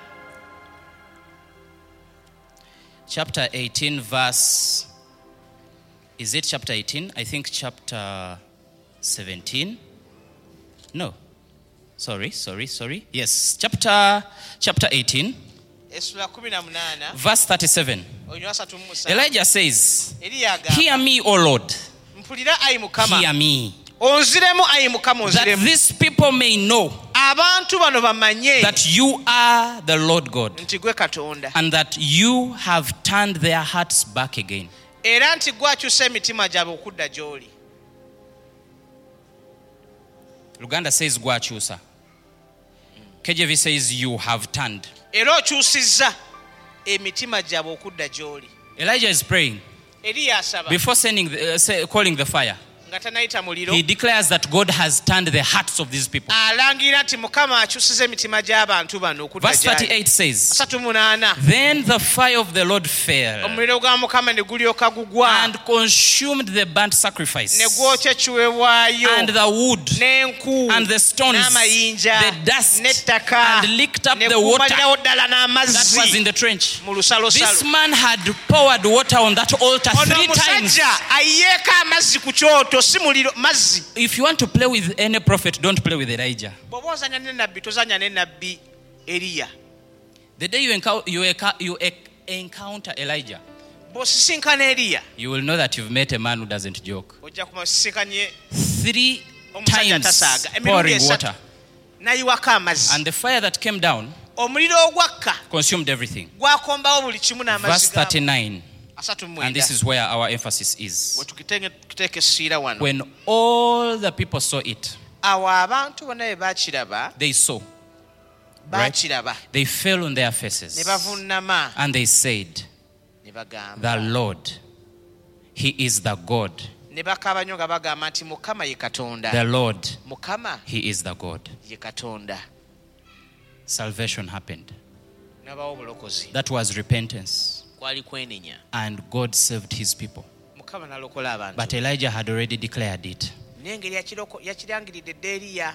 chapter eighteen, verse, is it chapter eighteen? I think chapter seventeen. No. Sorry, sorry, sorry. Yes, chapter chapter eighteen, Essula kumi na munaana. verse thirty-seven. Onywa asatu mu musanvu. Elijah says, Eriya agamba. hear me, O Lord, Mpulira ayi Mukama. hear me, Onziremu ayi Mukama that onziremu. these people may know Abantu bano bamanye that you are the Lord God, nti gwe Katonda. and that you have turned their hearts back again. Era nti gwe akyusa emitima gyabwe okudda gy'oli. Luganda says gwachusa. K J V says you have turned. Era okyusizza emitima gyabwe okudda gy'oli. Elijah is praying Eriya asaba. before sending the, uh, say, calling the fire. nga tanayita muliro he declares that God has turned the hearts of these people. alangira nti Mukama akyusiza emitima gy'abantu bano okudda Verse thirty-eight says, asatu mu munaana then the fire of the Lord fell omuliro gwa Mukama ne gulyoka gugwa and consumed the burnt sacrifice ne gwokya ekiweebwayo and the wood n'enku and the stones, n'amayinja the dust, n'ettaka and licked up ne the water kumalirawo ddala that was in n'amazzi the trench. mu This lusalosalo man had poured water on that altar ono three times. omusajja ayiyeeko amazzi ku kyoto si muliro mazzi If you want to play with any prophet, don't play with Elijah. bw'oba ozanya ne nabbi tozanya ne nabbi Eriya The day you encounter, you, enca- you e- encounter Elijah, bw'osisinkana Eriya you will know that you've met a man who doesn't joke. ojja kumasisinkanye Three omusajja times tasaaga emirundi pouring esatu water. n'ayiwako amazzi And the fire that came down omuliro ogwakka consumed everything. gwakombawo buli kimu Verse n'amazzi gaabwe. thirty-nine. asatu mu And mwenda this is where our emphasis is. we tukitenge- tuteeka essiira wano When all the people saw it, awo abantu bonna bwe baakiraba they saw. baakiraba They fell on their ne faces. bavunnama And they said, ne bagamba the Lord, He is the God. ne bakaaba nnyo nga bagamba nti Mukama ye Katonda The Lord, Mukama He is the God. ye Katonda Salvation happened. nabawo obulokozi That was repentance. kwali kwenenya And God saved His people. Mukama n'alokola abantu But Elijah had already declared it. n'engeri yakiroko- yakirangiridde dda Eriya.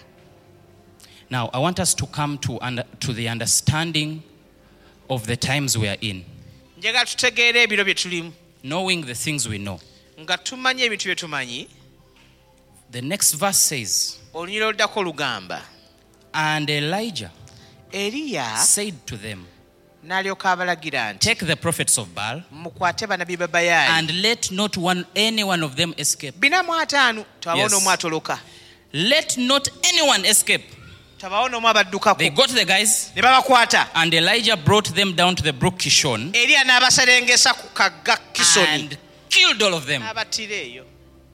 Now, I want us to come to, under, to the understanding of the times we are in, njagala tutegeere ebiro bye tulimu knowing the things we know. nga tumanyi ebintu bye tumanyi. The next verse says, olunyira oluddako olugamba and Elijah Eriya said to them, n'alyoka abalagira nti take the prophets of Baal mukwate bannabbi ba Baali and let not one any one of them escape. bina mu ataano tabawo Yes. n'omu atoloka Let not anyone escape. tabawo n'omu abaddukako They got the guys, ne babakwata. and Elijah brought them down to the brook Kishon Eriya n'abaserengesa ku kagga Kisoni and killed all of them. n'abattira eyo.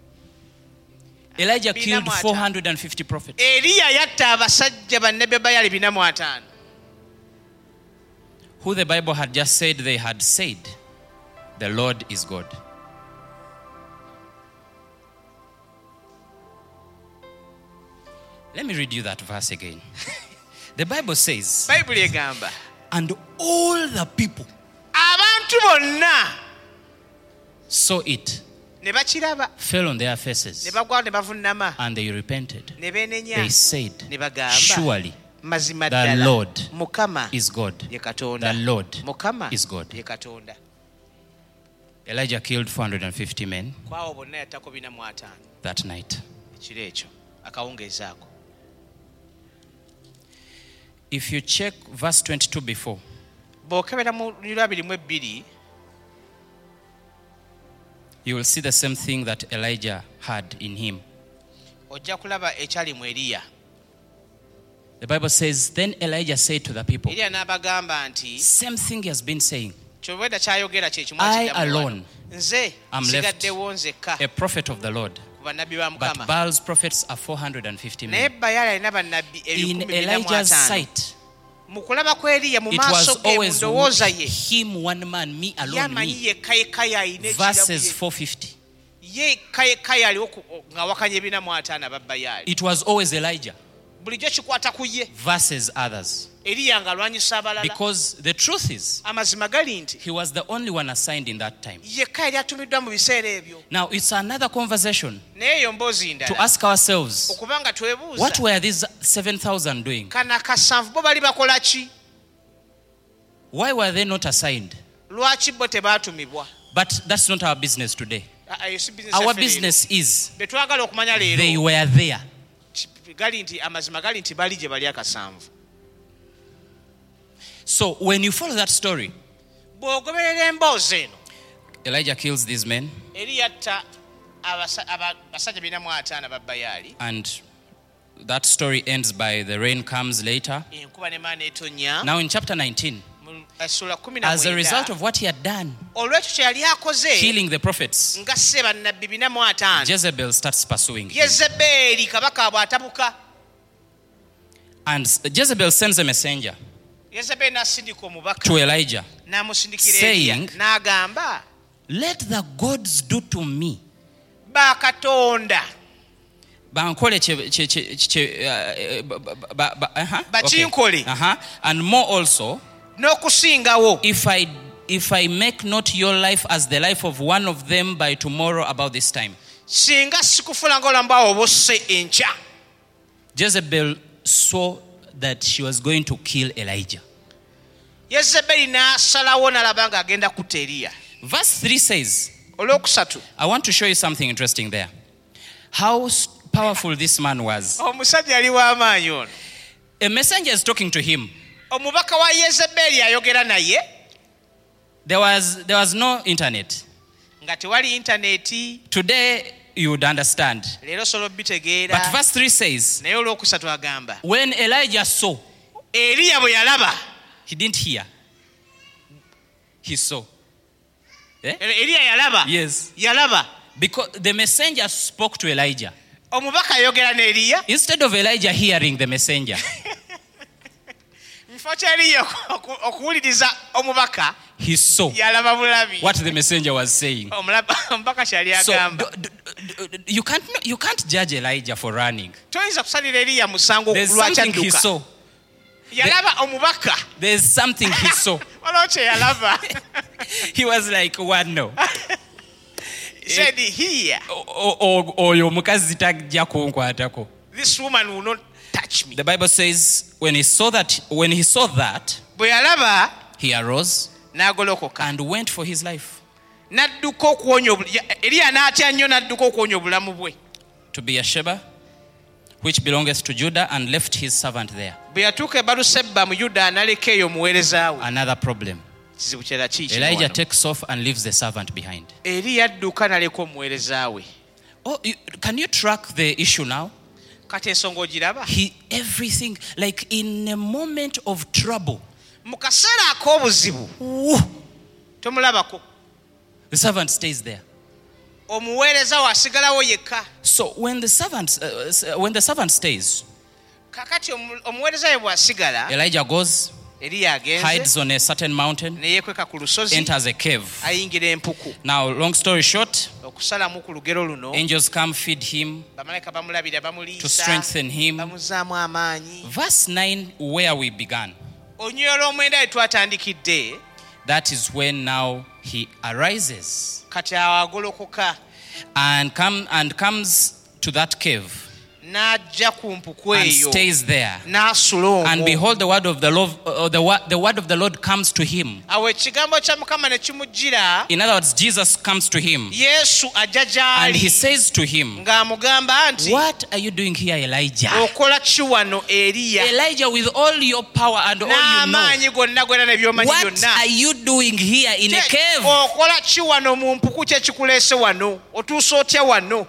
Elijah Bina killed mu ataano. four hundred fifty prophets. Eriya yatta abasajja bannabbi ba Baali bina mu ataano Who the Bible had just said they had said, the Lord is God. Let me read you that verse again. The Bible says, Bayibuli egamba and all the people abantu bonna saw it, ne bakiraba fell on their ne faces, bagwa ne bavunnama and they repented. ne beenenya They said, ne bagamba surely mazima the ddala Lord Mukama is God. ye Katonda. The Lord Mukama is God. ye Katonda. Elijah killed four hundred fifty men Kwawo bonna yattako bina mu ataano that night. ekiro ekyo akawungeezi ako. If you check verse twenty-two before, bw'okebera mu lunyira abiri mu ebbiri you will see the same thing that Elijah had in him. ojja kulaba ekyali mu Eriya. The Bible says, then Elijah said to the people, Eriya n'abagamba nti same thing he has been saying, kyobwedda kyayogera kye kimu I akiddamu wano. alone nze am left nsigaddewo nzekka a prophet of the Lord. ku bannabbi ba But Mukama. Baal's prophets are four hundred fifty naye men. Baali alina bannabbi In ebikumi bina mu Elijah's ataano. sight, mu kulaba kwa Eriya mu it maaso was ge mu always ndowooza ye him, one man, me alone, yamanyi me. yekka yekka y'alina ekirabu Verses ye. four fifty. ye yekka yekka y'aliwo ku- nga wakanya ebina mu ataano aba Baali. It was always Elijah bulijjo kikwata ku ye versus others. Eriya ng'alwanyisa abalala. Because the truth is, amazima gali nti he was the only one assigned in that time. yekka yali atumiddwa mu biseera ebyo. Now, it's another conversation naye eyo mboozi to ndala ask ourselves, okuba nga twebuuza what were these seven thousand doing? kana kasanvu bo bali bakola ki? Why were they not assigned? lwaki bo tebaatumibwa? But that's not our business today. Ah, ah, eyo si business Our yaffe leero. business is be twagala okumanya they leero were there. gali nti amazima gali nti bali gye bali akasanvu. So when you follow that story, bw'ogoberera emboozi eno Elijah kills these men, eri yatta abasa- aba- basajja bina mu ataano aba Baali. and that story ends by the rain comes later. enkuba ne maana etonya Now in chapter nineteen, mu essula kumi na as a result mwenda of what he had done, olw'ekyo kye yali akoze killing the prophets, nga sse bannabbi bina mu ataano Jezebel starts pursuing him. Yezeberi kabaka bw'atabuka. And Jezebel sends a messenger Yezeberi n'asindika omubaka to Elijah, n'amusindikira Eriya saying, n'agamba let the gods do to me bakatonda bankole kye kye kye kye, uh, ba- ba- ba- ba- uh-huh, Bakinkole. okay. uh-huh. And more also, n'okusingawo if I if I make not your life as the life of one of them by tomorrow about this time. singa sikufula ng'olamu bwawe obusse enkya. Jezebel saw that she was going to kill Elijah. Yezeberi n'asalawo n'alaba ng'agenda kutta Eriya. Verse three says, Olwokusatu, I want to show you something interesting there. How s- powerful this man was. omusajja yali w'amaanyi ono. A messenger is talking to him. Omubaka wa Yezeberi ayogera naye There was there was no internet. nga tewali intaneti. Today you would understand. Leero osobola bitegeera. But verse three says, Naye olwokusatu agamba when Elijah saw, Eriya bwe yalaba. he didn't hear. He saw. Eh? Eriya yalaba. Yes. Yalaba. Because the messenger spoke to Elijah. Omubaka ayogera ne Eriya. Instead of Elijah hearing the messenger, Mufo kya Eriya oku- okuwuliriza omubaka he saw yalaba bulabi. what the messenger was saying. Omulaba- omubaka kyali So agamba. d- d- d- you can't you can't judge Elijah for running. Toyinza kusalira Eriya musango There's lwaki something he adduka. saw. Yalaba omubaka. There's something he saw. Waliwo kye yalaba. He was like, what no? He said, here, Oyo omukazi tajja kunkwatako. this woman will not touch me. The Bible says when he saw that when he saw that, Bwe yalaba he arose n'agolokoka. and went for his life N'adduka okuwonya obulamu. Eriya n'atya nnyo n'adduka okuwonya obulamu bwe. to Beersheba, which belongeth to Judah, and left his servant there. Bwe yatuuka e Baluseba mu Yuda n'aleka eyo omuweereza we. Another problem. Kizibu kirala ki kino Elijah wano? takes off and leaves the servant behind. Eriya adduka n'aleka omuweereza we. Oh, you, can you track the issue now? Kati ensonga ogiraba? He everything like in a moment of trouble. Mu kaseera ak'obuzibu Woo, tomulabako. the servant stays there. Omuweereza we asigalawo yekka. So when the servant uh, s- uh, when the servant stays, Kakati omu- omuweereza we bw'asigala, Elijah goes, Eriya hides agenze on a certain mountain, ne yeekweka ku lusozi enters a cave. ayingira empuku. Now, long story short, Okusalamu ku lugero luno, angels come feed him bamalayika bamulabira to bamuliisa, strengthen him. bamuzaamu amaanyi. Verse nine, where we began, Onyoola omwenda we twatandikidde, that is when now he arises kati awo agolokoka and come and comes to that cave n'ajja ku mpuku and eyo stays there. n'asula And omwo. behold, the word of the Lord, uh, the, wo- the word of the Lord comes to him. Awo ekigambo kya Mukama ne kimujjira, In other words, Jesus comes to him Yesu ajja and he gy'ali says to him, ng'amugamba nti, "What are you doing here, Elijah? okola ki wano Eriya? Elijah, with all your power and all you know, N'amaanyi gonna gwena n'ebyomanyi what byonna. are you doing here in a Kye- cave?" okola ki wano mu mpuku kye kikuleese wano? Otuusa otya wano?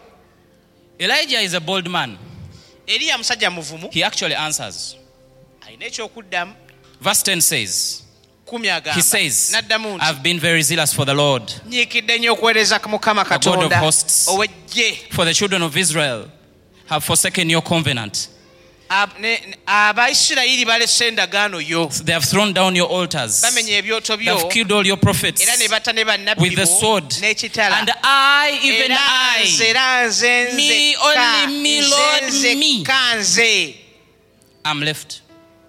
Elijah is a bold man. Eriya musajja muvumu, He actually answers. alina ekyokuddamu. Verse ten says, Kumi he agamba, says, n'addamu nti, "I've been very zealous for the Lord, nyiikidde nnyo okuweereza Mukama The God of Katonda hosts. ow'eggye. for the children of Israel have forsaken your covenant. Ab- ne- ne- Abayisirayiri balese endagaano yo, They have thrown down your altars. bamenya ebyoto They byo, have killed all your prophets era ne batta ne bannabbi with the bo sword. n'ekitala. And I, even Era nze, I, era nze Me, nzekka, only me, nze Lord, me. nzekka nze. am left.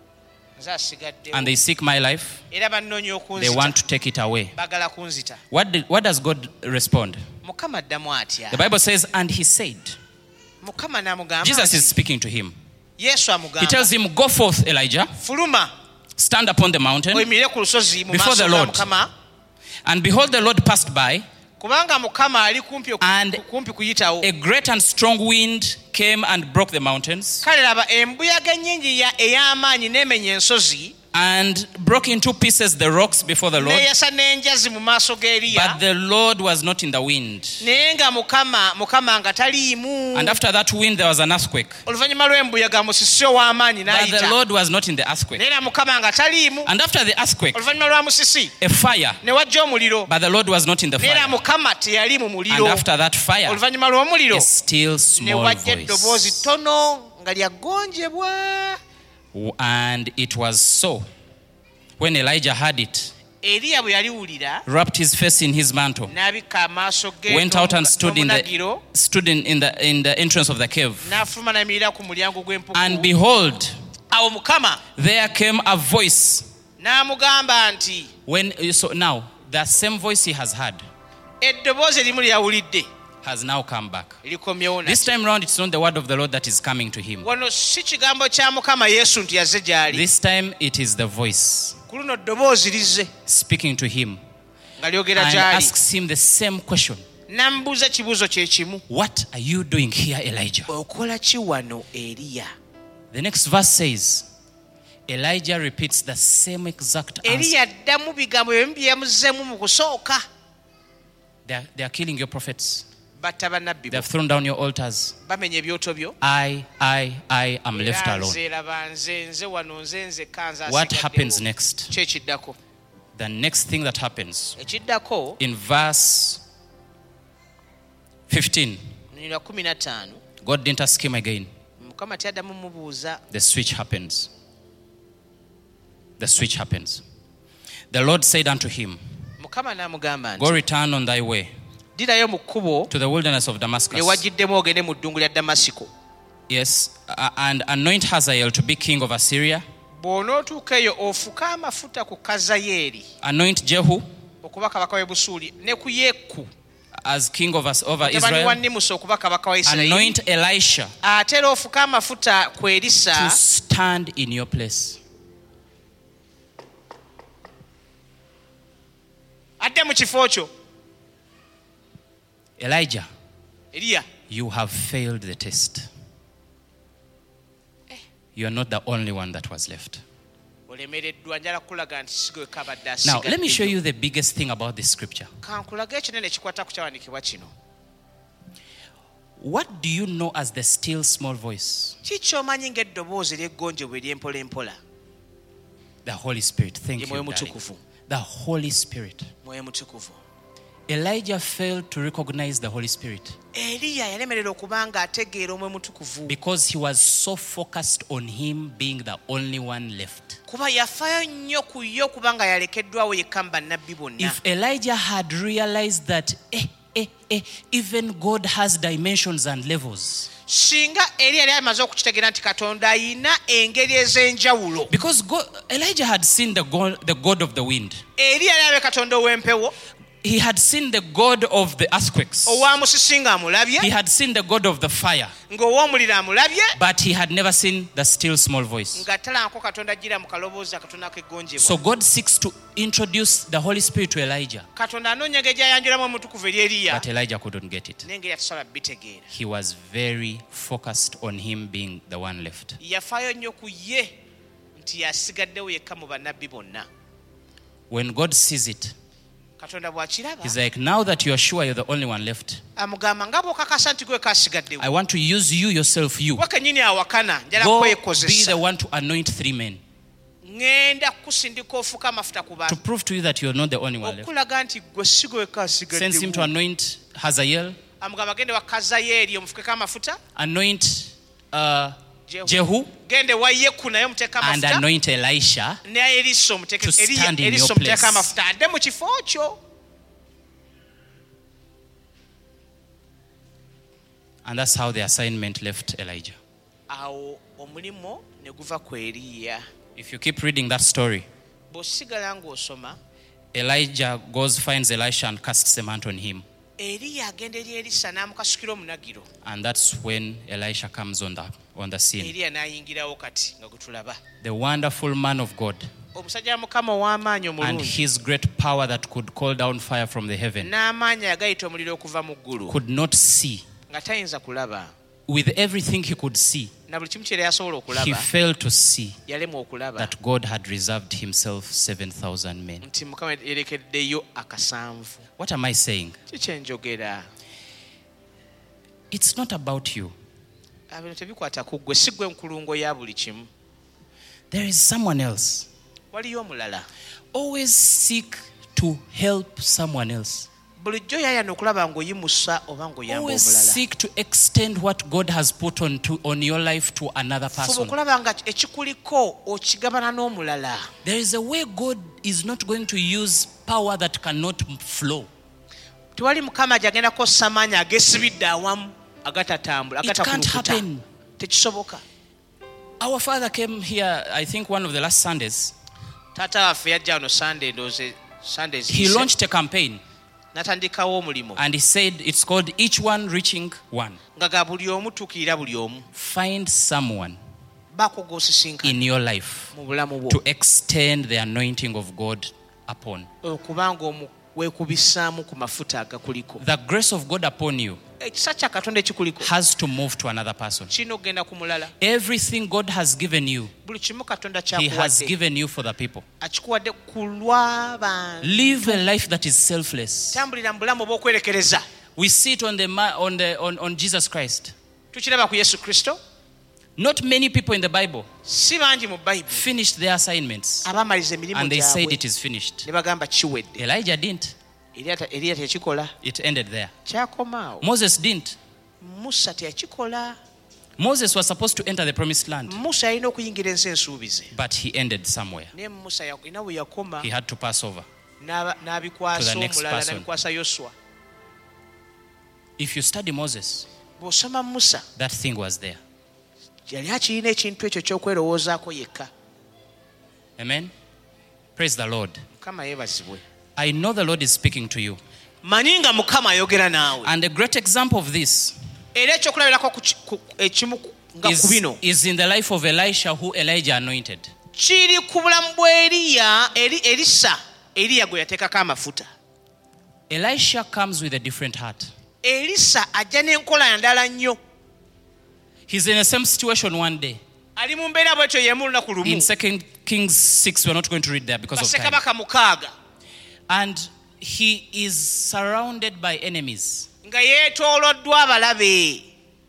Nze asigaddewo. And they seek my life. Era bannoonya They okunzita, want to take it away." bagala kunzita. What, did, what does God respond? Mukama addamu atya. The Bible says, and he said, Mukama n'amugamba Jesus nti, is speaking to him. Yesu He amugamba, tells him, "Go forth, Elijah, fuluma stand upon the mountain." oyimirire ku lusozi mu Before maaso the ga Lord. Mukama, And behold, the Lord passed by. kubanga Mukama ali kumpi oku- And kumpi kuyitawo. A great and strong wind came and broke the mountains Kale laba embuyaga ennyingi ya- ey'amaanyi n'emenya ensozi, and broke in two pieces the rocks before the Lord. n'eyasa n'enjazi mu maaso ga But Eriya, the Lord was not in the wind. naye nga Mukama Mukama nga taliimu. And after that wind, there was an earthquake. Oluvannyuma lw'embuyaga musisi ow'amaanyi But the n'ayita, Lord was not in the earthquake. naye era Mukama nga taliimu. And after the earthquake, Oluvannyuma lwa musisi a fire. ne wajja omuliro, But the Lord was not in the naye era fire. Mukama teyali mu And muliro. after that fire, Oluvannyuma lw'omuliro a still ne small wajja eddoboozi voice. ttono nga lyagonjebwa. And it was so. When Elijah heard it, Eriya bwe yaliwulira wrapped his face in his mantle, n'abikka amaaso ge went out and stood in the n'omunagiro, stood in, in the in the entrance of the cave. n'afuluma n'ayimirira ku mulyango gw'empuku. And behold, Awo Mukama there came a voice. n'amugamba nti, When so now the same voice he has heard eddoboozi erimu lye yawulidde has now come back. likomyewo This nati. time round, it's not the word of the Lord that is coming to him. Wano si kigambo kya Mukama Yesu nti yazze gy'ali. This time it is the voice Ku luno ddoboozi lizze speaking to him nga lyogera and gy'ali. asks him the same question. N'amubuuza kibuuzo kye kimu. What are you doing here, Elijah? Okola ki wano Eriya? The next verse says, Elijah repeats the same exact answer. Eriya addamu bigambo bye bye yamuzzeemu mu kusooka. They are, they are killing your prophets. Batta bannabbi They bo. have thrown down your altars. Bamenya ebyoto byo. I, I, I am left Era alone. nze laba nze nze wano nze nzekka nze What asigaddewo. happens next? Ki ekiddako? The next thing that happens Ekiddako in verse fifteen, nira kumi na ttaano God didn't ask him again. Mukama tyaddamu mubuuza. The switch happens. The switch happens. The Lord said unto him, Mukama n'amugamba Go nti return on thy way ddirayo mu kkubo to the wilderness of Damascus. lye wagiddemu ogende mu ddungu lya Damasiko. Yes, uh, and anoint Hazael to be king of Assyria. Bw'onootuuka eyo ofuke amafuta ku Kazayeeri Anoint Jehu okuba kabaka w'e Busuuli, ne ku Yeeku as king of us over mutabani wa Israel. Nimusi okuba kabaka wa Isirayiri. Anoint Elisha Ate era ofuke amafuta ku Erisa to stand in your place. adde mu kifo kyo. Elijah, Eriya, you have failed the test. You are not the only one that was left. olemereddwa, njala kulaga nti sigwe kabadde Now, asigadde. let me show you the biggest thing about this scripture. Kankulaga ekinene ekikwata ku kyawandiikibwa kino. What do you know as the still small voice? Ki ky'omanyi ng'eddoboozi ery'eggonjebwa ery'empolempola? The Holy Spirit. Thank Ye you, Mwoyo darling. Mutukuvu. The Holy Spirit. Mwoyo Mutukuvu. Elijah failed to recognize the Holy Spirit Eriya yalemerera okuba nga ategeera Omwoyo Mutukuvu because he was so focused on him being the only one left. kuba yafaayo nnyo ku ye okuba nga yalekeddwawo yekka mu bannabbi bonna. If Elijah had realized that eh, eh, eh, even God has dimensions and levels, Singa Eriya yali amaze okukitegeera nti Katonda ayina engeri ez'enjawulo. because God, Elijah had seen the God, the God of the wind. Eriya yali abe Katonda ow'empewo, He had seen the God of the earthquakes. owa musisi ng'amulabye, He had seen the God of the fire, ng'ow'omuliro amulabye, but he had never seen the still small voice. nga talangako Katonda ajjira mu kaloboozi akatono ak'eggonjebwa. So God seeks to introduce the Holy Spirit to Elijah, Katonda anoonya engeri gy'ayanjulamu Omutukuvu eri Eriya, but Elijah couldn't get it. n'engeri atasobola bitegeera. He was very focused on him being the one left. Yafaayo nnyo ku ye nti yasigaddewo yekka mu bannabbi bonna. When God sees it, Katonda bw'akiraba he's like, now that you are sure you're the only one left, amugamba nga bw'okakasa nti gwe kasigaddewo, I want to use you yourself, you. gwe kennyini awakana njala Go be the kwekozesa, one to anoint three men ŋŋenda kusindika ofuka amafuta ku to bantu prove to you that you're not the only one left. okulaga nti gwe si gwe Sends him to kasigaddewo. anoint Hazael, Amugamba gende wa Kazayeeri omufukeko amafuta, anoint uh, Jehu. Jehu, Gende wa Yeku naye omuteeka and amafuta, anoint Elisha ne Erisa omuteeke to Eriya stand in Erisa your omuteeka place. amafuta adde mu kifo kyo. And that's how the assignment left Elijah. Awo omulimu ne guva ku Eriya. If you keep reading that story, Bw'osigala ng'osoma, Elijah goes, finds Elisha and casts a mantle on him. Eriya agenda eri Erisa n'amukasukira omunagiro. And that's when Elisha comes on the, on the scene. Eriya n'ayingirawo kati nga gutulaba. The wonderful man of God Omusajja wa Mukama ow'amaanyi and omulungi his great power that could call down fire from the heaven n'amaanyi agayita omuliro okuva mu ggulu could not see. nga tayinza kulaba. With everything he could see, Na buli kimu kyera yasobola he okulaba failed to see yalemwa okulaba that God had reserved himself seven thousand men. nti Mukama yerekeddeyo akasanvu. What am I saying? Ki kye njogera? It's not about you. Abino tebikwata ku ggwe, si ggwe nkulungo ya buli kimu. There is someone else. Waliyo omulala. Always seek to help someone else. bulijjo yayana okulaba ng'oyimusa oba ng'oyamba Always omulala. seek to extend what God has put on, to, on your life to another Fuba person. okulaba nga ekikuliko okigabana n'omulala. There is a way God is not going to use power that cannot flow. Tewali Mukama gy'agenda kukozesa amaanyi ageesibidde awamu agatatambula It can't agatakulukuta. happen. Tekisoboka. Our father came here, I think, one of the last Sundays. Taata waffe yajja wano Sunday ndowooza Sundays He ziyise. launched a campaign N'atandikawo omulimu and he said it's called Each One Reaching One. nga ga buli omu tuukirira buli omu. Find someone Baako gw'osisinkana in your life mu bulamu bwo to extend the anointing of God upon. okubanga omu weekubisaamu ku mafuta agakuliko. The grace of God upon you Ekisa kya Katonda ekikuliko has to move to another person. kirina okugenda ku mulala. Everything God has given you, Buli kimu Katonda He has kyakuwadde given you for the people. akikuwadde ku lw'abantu. Live a life that is selfless. Tambulira mu bulamu obw'okwerekereza. We see it on the ma- on the on, on Jesus Christ. Tukiraba ku Yesu Kristo. Not many people in the Bible Si bangi mu Bayibuli finished their assignments abamaliza emirimu and they said gyabwe it is finished. ne bagamba kiwedde. Elijah didn't. Eriya te- Eriya tekikola. It ended there. Kyakomaawo. Moses didn't. Musa tekikola. Moses was supposed to enter the promised land, Musa yalina okuyingira ensi ensuubize. but he ended somewhere. Naye Musa yalina bwe yakoma He had to pass over. n'aba- To n'abikwasa the next omulala person. n'abikwasa Yoswa. If you study Moses, Bw'osoma Musa that thing was there. yali akirina ekintu ekyo ky'okwerowoozaako yekka. Amen. Praise the Lord. Mukama yeebazibwe. I know the Lord is speaking to you. Manyi nga Mukama ayogera naawe. And a great example of this Era ekyokulabirako ku ki- ku- ekimu ku- nga ku is, bino is in the life of Elisha, who Elijah anointed. kiri ku bulamu bwa Eriya eri Erisa Eriya gwe yateekako amafuta. Elisha comes with a different heart. Erisa ajja n'enkola ndala nnyo. He's in the same situation one day. Ali mu mbeera bw'etyo y'emu lunaku In lumu. Second Kings six, we're not going to read there because of time. Bassekabaka mukaaga And he is surrounded by enemies. nga yeetooloddwa abalabe.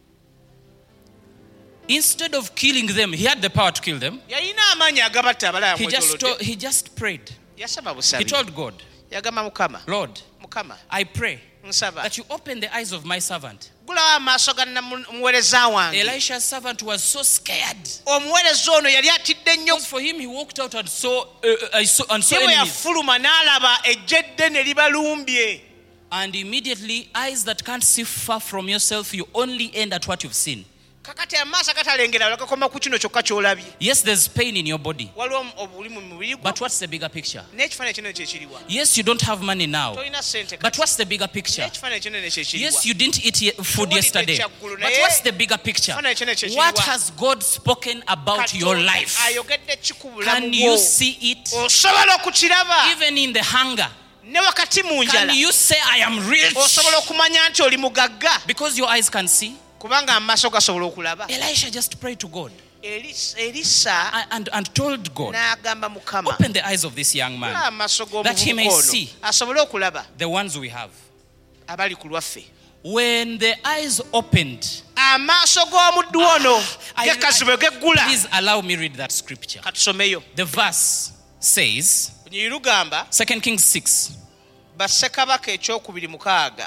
Instead of killing them, he had the power to kill them. Yalina amaanyi agabatta abalala He just, mwetoolodde. told, he just prayed. Yasaba He busabi. told God, Yagamba Mukama, Lord, Mukama I pray nsaba that you open the eyes of my servant. gulawo amaaso ga muweereza wange. Elisha's servant was so scared. Omuweereza ono yali atidde nnyo. Because for him, he walked out and saw, uh, I saw, and saw Ye bwe enemies. yafuluma n'alaba ejje ddene libalumbye. And immediately, eyes that can't see far from yourself, you only end at what you've seen. Kakati amaaso gatalengera bagakoma ku kino kyokka ky'olabye. Yes, there's pain in your body. Waliwo obuli mu mubiri gwo. But what's the bigger picture? N'ekifaananyi kinene kye kiriwa. Yes, you don't have money now. Tolina ssente But kati. what's the bigger picture? N'ekifaananyi kinene kye kiriwa. Yes, you didn't eat ye- food Tewalidde yesterday. ekyaggulu, But naye what's the bigger picture? ekifaananyi kinene kye What kiriwa. has God spoken about your Katonda life? ayogedde ki ku bulamu Can bwo? you see it? Osobola okukiraba. Even in the hunger. Ne wakati mu Can njala. you say, I am rich? Osobola okumanya nti oli mugagga. Because your eyes can see. Kubanga amaaso gasobola okulaba. Elisha just prayed to God Elis- Erisa and, and, and told God, n'agamba Mukama. open the eyes of this young man, Amaaso that he may g'omuvubuka see. ono asobole okulaba the ones we have. abali ku lwaffe. When the eyes opened, Amaaso g'omuddu ono I- gekazibwe geggula. please allow me read that scripture. Katusomeyo. The verse says, Nyi lugamba Second Kings six. bassekabaka ekyokubiri mukaaga.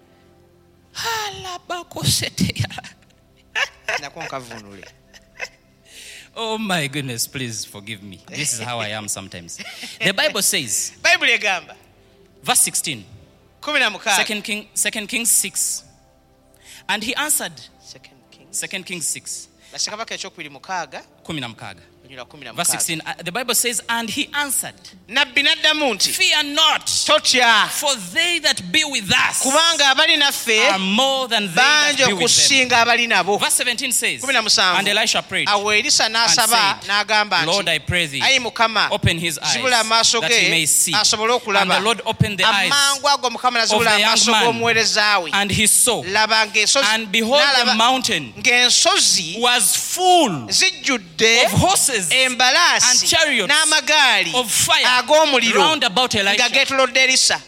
Nako nkavunule. Oh my goodness, please forgive me. This is how I am sometimes. The Bible says, Bayibuli egamba verse sixteen, kumi na mukaaga. Second, King, Second Kings six. And he answered, Second Kings. Second Kings six, Bassekabaka ekyokubiri mukaaga. kumi na mukaaga. Onyula kumi na Verse mukaaga. sixteen, uh, the Bible says, and he answered, Nabbi n'addamu nti fear not, totya for they that be with us kubanga abali naffe are more than they that bangi be with them. okusinga abali nabo. Verse seventeen says, kumi na musanvu. and Elisha prayed Awo Erisa n'asaba and said, n'agamba Lord, nti I pray thee, ayi Mukama open his eyes zibula amaaso that he may ge see. asobole And okulaba. the Lord opened the eyes Amangu ago Mukama of nazibula the young amaaso man, g'omuweereza we. and he saw, Laba ng'ensozi and behold, the n'alaba mountain ng'ensozi was full zijjudde of horses embalaasi and chariots n'amagaali of fire ag'omuliro round about nga Elisha. geetolodde Erisa.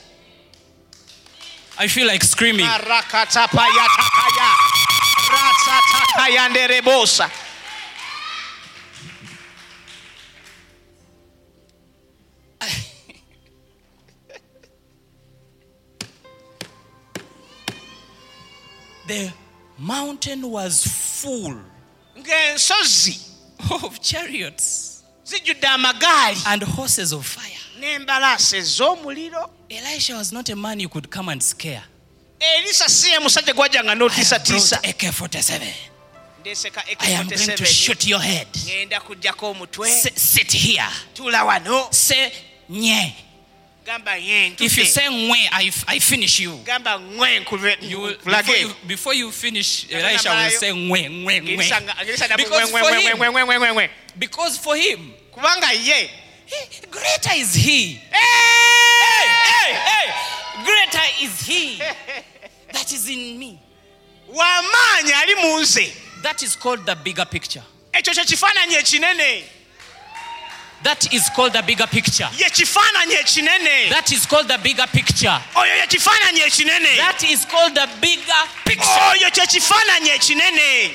I feel like screaming. Arakatapayatapaya ratsatakayanderebosa. the mountain was full ng'ensozi of chariots zijjudde amagaali and horses of fire. n'embalaasi ez'omuliro. Elisha was not a man you could come and scare. Erisa si ye musajja gwajjanga I have n'otiisatiisa. brought A K forty-seven. Ndeeseka I am going to shoot your head. ngenda kujjako omutwe. Sit, sit here. Tuula wano. Say nye. Gamba ye If you ntudde. say ngwe, I, I finish you. Gamba ngwe nkube You will, before, nkulage. you, before you finish, Elisha will say ngwe, ngwe, Erisa ngwe. nga- Erisa nabwe Because ngwe, for ngwe, him- ngwe, ngwe, ngwe, ngwe, ngwe. Because for him, Kubanga ye. he- greater is he. Hey! Hey, hey, greater is he that is in me. W'amaanyi ali mu nze. That is called the bigger picture. Ekyo kye kifaananyi ekinene. That is called the bigger picture. Ye kifaananyi ekinene. That is called the bigger picture. Oyo ye kifaananyi ekinene. That is called the bigger picture. Oyo kye kifaananyi ekinene.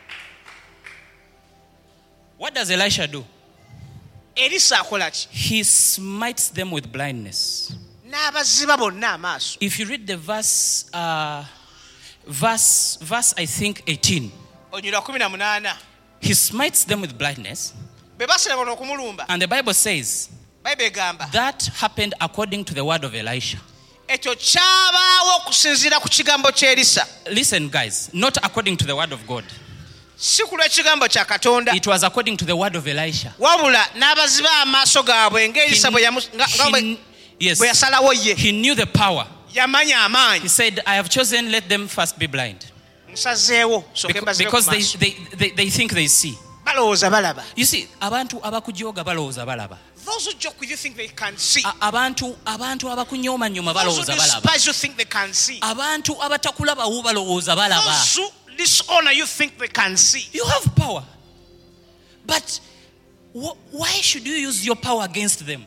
What does Elisha do? Erisa akola ki? He smites them with blindness. N'abaziba bonna amaaso. If you read the verse, uh, verse, verse, I think eighteen, Onyira kumi na munaana. he smites them with blindness, Be basereba okumulumba. and the Bible says Bayibuli egamba. that happened according to the word of Elisha. Ekyo kyabaawo okusinziira ku kigambo kya Erisa. Listen, guys, not according to the word of God. Si ku lw'ekigambo kya Katonda. It was according to the word of Elisha. Wabula n'abaziba amaaso gaabwe ng'Erisa bwe yamu- nga- nga bwe- He, yes, bwe yasalawo ye. he knew the power. Yamanya amaanyi. He said, I have chosen, let them first be blind. Nsazeewo sooke Beca- mbazibe ku Because they, maaso. they, they, they think they see. Balowooza balaba. You see, abantu abakujooga balowooza balaba. Those who joke with you think they can see. A- abantu abantu abakunyoomanyoma Those who balowooza balaba. despise you think they can see. Abantu abatakulaba balowooza balaba. Those who dishonor you think they can see. You have power. But wh- why should you use your power against them?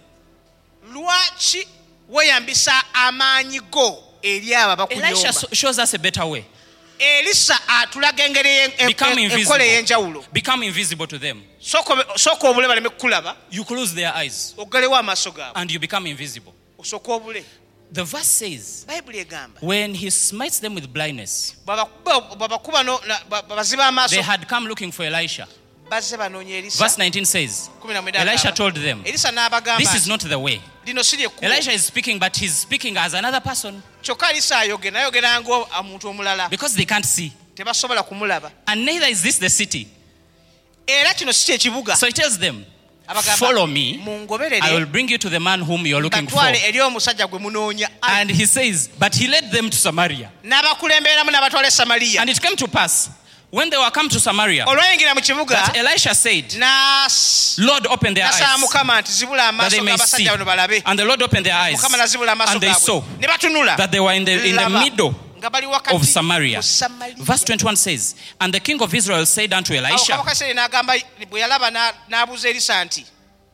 Lwaki weeyambisa amaanyi go eri abo Elisha abakunyooma? so- shows us a better way. Erisa atulaga engeri ey'en- Become en- invisible. enkola ey'enjawulo. Become invisible to them. Sooka sooka obule baleme kukulaba, You close their eyes oggalewo amaaso gaabwe, and you become invisible. osooka obule. The verse says, Bayibuli egamba when he smites them with blindness, bw'abakuba bw'abakuba no- na- ba- babaziba amaaso they had come looking for Elisha. bazze banoonya Erisa. Verse nineteen says, kumi na mwenda Elisha agamba. told them, Erisa n'abagamba this is nti, not the way. lino si lye kkubo. Elisha is speaking, but he's speaking as another person Kyokka Erisa ayogera nayogera ng'omuntu omulala, because they can't see. tebasobola kumulaba. And neither is this the city. Era kino si kye kibuga. So he tells them, Abagamba, follow me. mungoberere I will bring you to the man whom you're looking for. batwale eri omusajja gwe munoonya. And he says, but he led them to Samaria. N'abakulemberamu n'abatwala e Samaliya. And it came to pass, when they were come to Samaria, Olwayingira mu kibuga that Elisha said, n'as- Lord, open their n'asaba eyes Mukama nti zibula that they amaaso may see. g'abasajja bano balabe. And the Lord opened their eyes, Mukama n'azibula amaaso and they saw gaabwe. Ne batunula. that they were in the, in the Laba, middle nga bali wakati of Samaria. mu Samaliya. Verse twenty-one says, and the king of Israel said unto Awo Elisha, kabaka Isirayiri n'agamba bwe yalaba na- n'abuuza Erisa nti,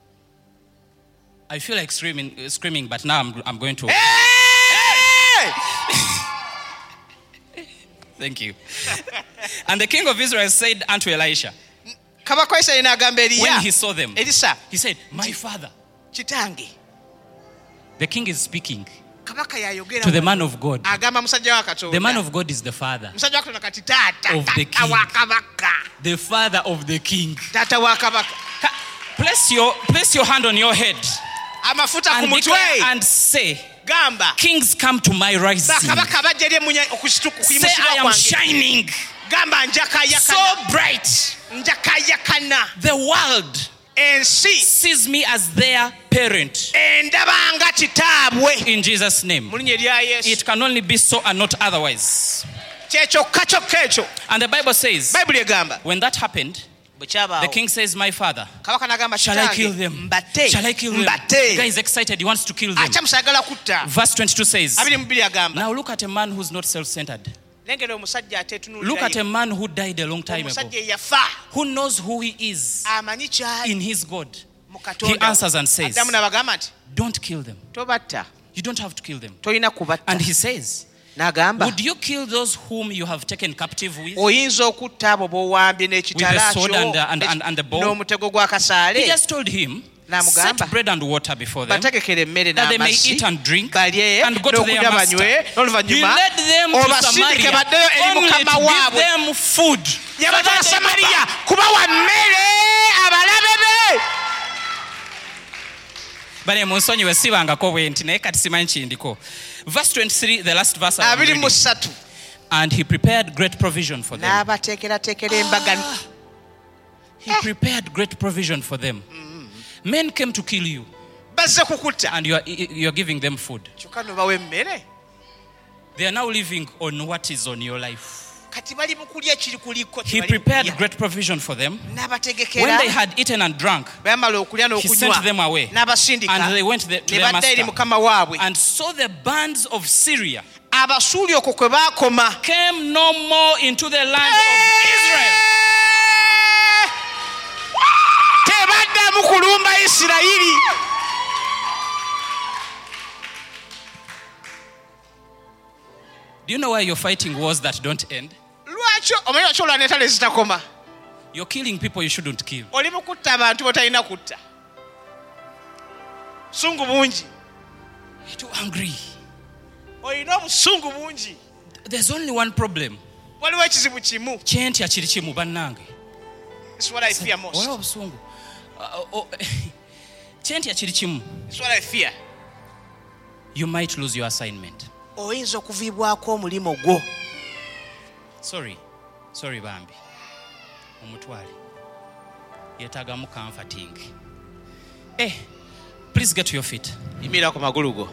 I feel like screaming, uh, screaming, but now I'm, I'm going to. "Hey!" Thank you. And the king of Israel said unto Elisha, Kabaka wa Isirayiri n'agamba when he Eriya, saw them, Erisa, he said, my father. kitange. The king is speaking Kabaka y'ayogera to the man of God. agamba musajja wa Katonda. The man of God is the father, Musajja wa Katonda kati taata, Of the taata king. wa kabaka. the father of the king. Taata wa kabaka. Ka- Place your, place your hand on your head Amafuta ku and mutwe. declare and say, Gamba. kings come to my rising. Bakabaka bajja eri emunya okusitu- Say, okuyimusibwa I am kwange. shining Gamba so njakayakana. bright. Njakayakana. The world Ensi sees me as their parent. endaba nga kitaabwe. In Jesus' name. Mu linnya erya Yesu. It can only be so and not otherwise. Kyekyoka kyokka ekyo. And the Bible says, Bayibuli egamba when that happened, bwe the kyabaawo. king says, my father, Kabaka n'agamba shall I kitange, kill them? mbate. Shall I kill them? Mbate. The guy is excited. He wants to kill them. Akyamusa ayagala kutta. Verse twenty-two says, abiri mu bbiri agamba. now look at a man who's not self-centered. Lengera omusajja ateetunuulira Look at ye. a man who died a long time ago. Omusajja eyafa. Who knows who he is Amanyi kyali in his God. mu He Katonda. answers and says, Addamu n'abagamba nti don't kill them. tobatta. You don't have to kill them. Tolina kubatta. And he says, N'agamba would you kill those whom you have taken captive with? oyinza okutta abo b'owambye n'ekitala With the sword kyo and the- and- and- and the bow? n'omutego gw'akasaale. He just told him, n'amugamba set bread and water before them, bategekere emmere that they may n'amazzi eat and drink balye and go to their n'okulya master. banywe He n'oluvannyuma led them to obasindike Samaria baddeyo eri only to mukama give waabwe them food. So yabatwala that they Samaliya kubawa mmere abalabe be. bale munsonyiwe sibangako bwe nti naye kati simanyi kindiko. Verse twenty-three, the last verse I was abiri mu reading. ssatu And he prepared great provision for them. n'abateekerateekera embaga. He prepared great provision for them. Men came to kill you, bazze kukutta and you are, you are giving them food. kyokka nobawa emmere. They are now living on what is on your life. kati bali mu kulya kiri kuliko He prepared great provision for them. When n'abategekera they had eaten and drunk, bamala okulya he sent them n'okunywa away. n'abasindika And they went the- to ne their badda eri master. mukama waabwe. And so the bands of Syria abasuuli okwo kwe baakoma came no more into the land of Israel. tebaddamu kulumba Isirayiri. Do you know why you're fighting wars that don't end? lwaki omanyi lwaki olwana entalo ezitakoma? You're killing people you shouldn't kill. oli mu kutta abantu botalina kutta. busungu bungi. You're too angry. olina obusungu bungi. There's only one problem. waliwo ekizibu kimu. Kyentya kiri kimu bannange. It's what I fear most. Waliwo obusungu. Uh, oh, Kyentya kiri kimu. It's what I fear. You might lose your assignment. oyinza okuviibwako omulimu gwo. Sorry. Sorry bambi. Omutwale. Yetagamu comforting. Eh, please get to your feet. yimira ku magulu go.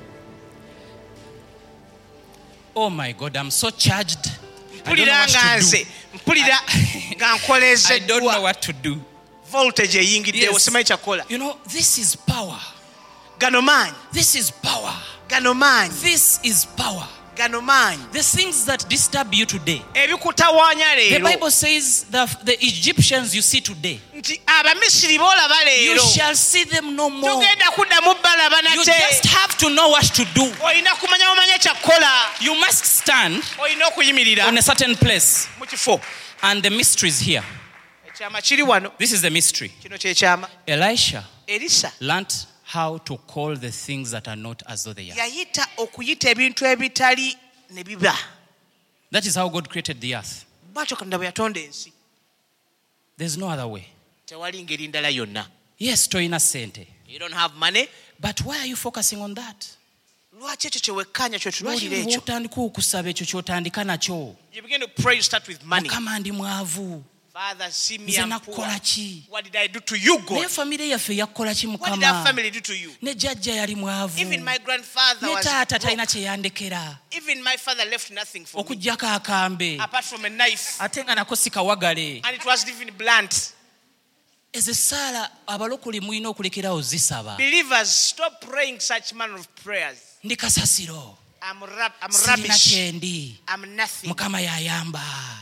Oh my God, I'm so charged. I don't know mpulira what nga to do. nze mpulira nga I don't know nkolezeddwa what to do. voltage eyingiddewo Yes. simanyi kyakola. You know, this is power. gano maanyi This is power. gano maanyi This is power. gano maanyi. The things that disturb you today. ebikutawaanya The leero Bible says that the Egyptians you see today, nti abamisiri boolaba you leero shall see them no more. tugenda kuddamu balaba You nate. just have to know what to do. olina kumanya omanye kyakkola. You must stand olina okuyimirira on a certain place. mu kifo. And the mystery is here. ekyama kiri wano. This is the mystery. kino kyekyama. Elisha erisa learnt how to call the things that are not as though they are. yayita okuyita ebintu ebitali ne biba. That is how God created the earth. bwatyo katonda bwe yatonda ensi. There's no other way. tewali ngeri ndala yonna. Yes, toyina sente. you don't have money. But why are you focusing on that? lwaki ekyo kyewekkanya Lwaki kyotunuulira ekyo. otandika okusaba ekyo kyotandika nakyo? you begin to pray, you start with money. Mukama ndi mwavu. Father, see me Nze I'm poor. nakukola ki? What did I do to you, God? Naye famire yaffe yakukola ki What did our Mukama? family do to you? Ne jjajja yali mwavu. Even my grandfather Ne was taata broke. talina kye yandekera. Even my father left nothing for me Okuggyako akambe. apart from a knife, Ate nga nako si kawagale. and it wasn't even blunt. Ezo essaala abalokole mulina okulekerawo zisaba. Believers, stop praying such manner of prayers. Ndi kasasiro. I'm rab- I'm Sirina rubbish. kyendi. I'm nothing. Mukama yayamba.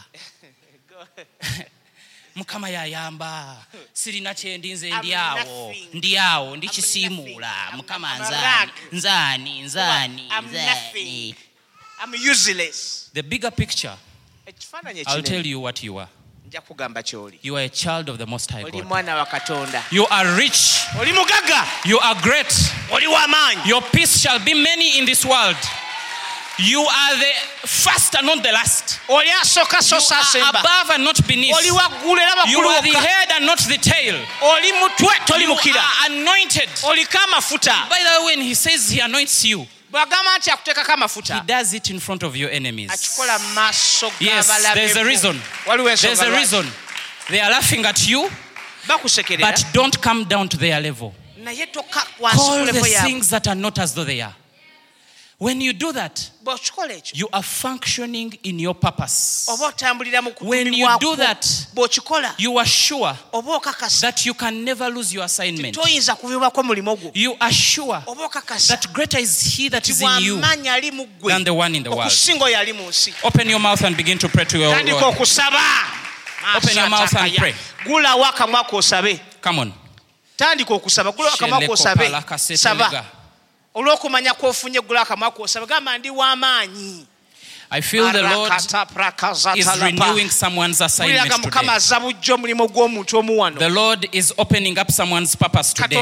Go ahead. Mukama yayamba. Sirina kyendi nze I'm ndi awo. nothing. Ndi awo ndi I'm kisiimuula. nothing. I'm- Mukama I'm a nzaani. rag. Nzaani, nzaani, I'm nzaani. nothing. I'm useless. The bigger picture, Ekifaananyi I'll tell ekinene you what you are. nja kugamba ky'oli. You are a child of the Most High Oli God. mwana wa Katonda. You are rich. Oli mugaga. You are great. Oli w'amaanyi. Your peace shall be many in this world. You are the first and not the last. Oli asooka so You are saasemba. above and not beneath. Oli waggulu era You bakulu are the wokka. head and not the tail. Oli mutwe toli You mukira. are anointed. Oliko amafuta. By the way, when he says he anoints you, bw'agamba nti akuteekako he amafuta does it in front of your enemies. akikola mu maaso Yes, g'abalabe there's a bo. reason. Waliwo ensonga There's a lwaki. reason. They are laughing at you, bakusekerera but don't come down to their level. naye toka wansi Call ku the levo yaabwe. things that are not as though they are. When you do that, bw'okikola ekyo you are functioning in your purpose. oba otambulira mu When you do kutumibwako that, bw'okikola you are sure oba okakasa that you can never lose your assignment. toyinza kuvibwako mulimo gwo You are sure oba okakasa that greater is he that ti is in you bw'amaanyi ali mu ggwe than the one in the world. okusinga oyo ali mu nsi. Open your mouth and begin to pray to your tandika Lord. okusaba. Open your mouth and pray. gulawo akamwa k'osabe. Come on. tandika okusaba gulawo akamwa k'osabe. saba olw'okumanya kw'ofunye gulawo akamwa k'osabe gamba ndi w'amaanyi. I feel the Lord is renewing someone's assignment today. The Lord is opening up someone's purpose today.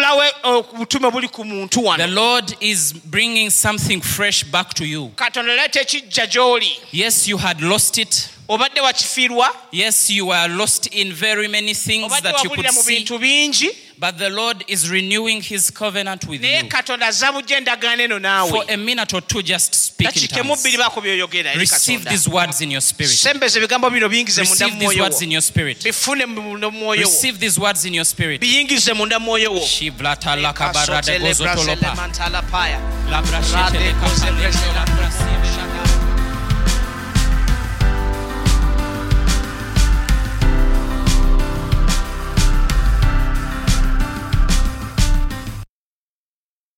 The Lord is bringing something fresh back to you. Yes, you had lost it. Yes, you are lost in very many things that you could see. But the Lord is renewing his covenant with you. For a minute or two, just speak in tongues. Receive these words in your spirit. Receive these words in your spirit. Receive these words in your spirit. Shiblata lakabarade gozotolopa. Labrashete lekapande.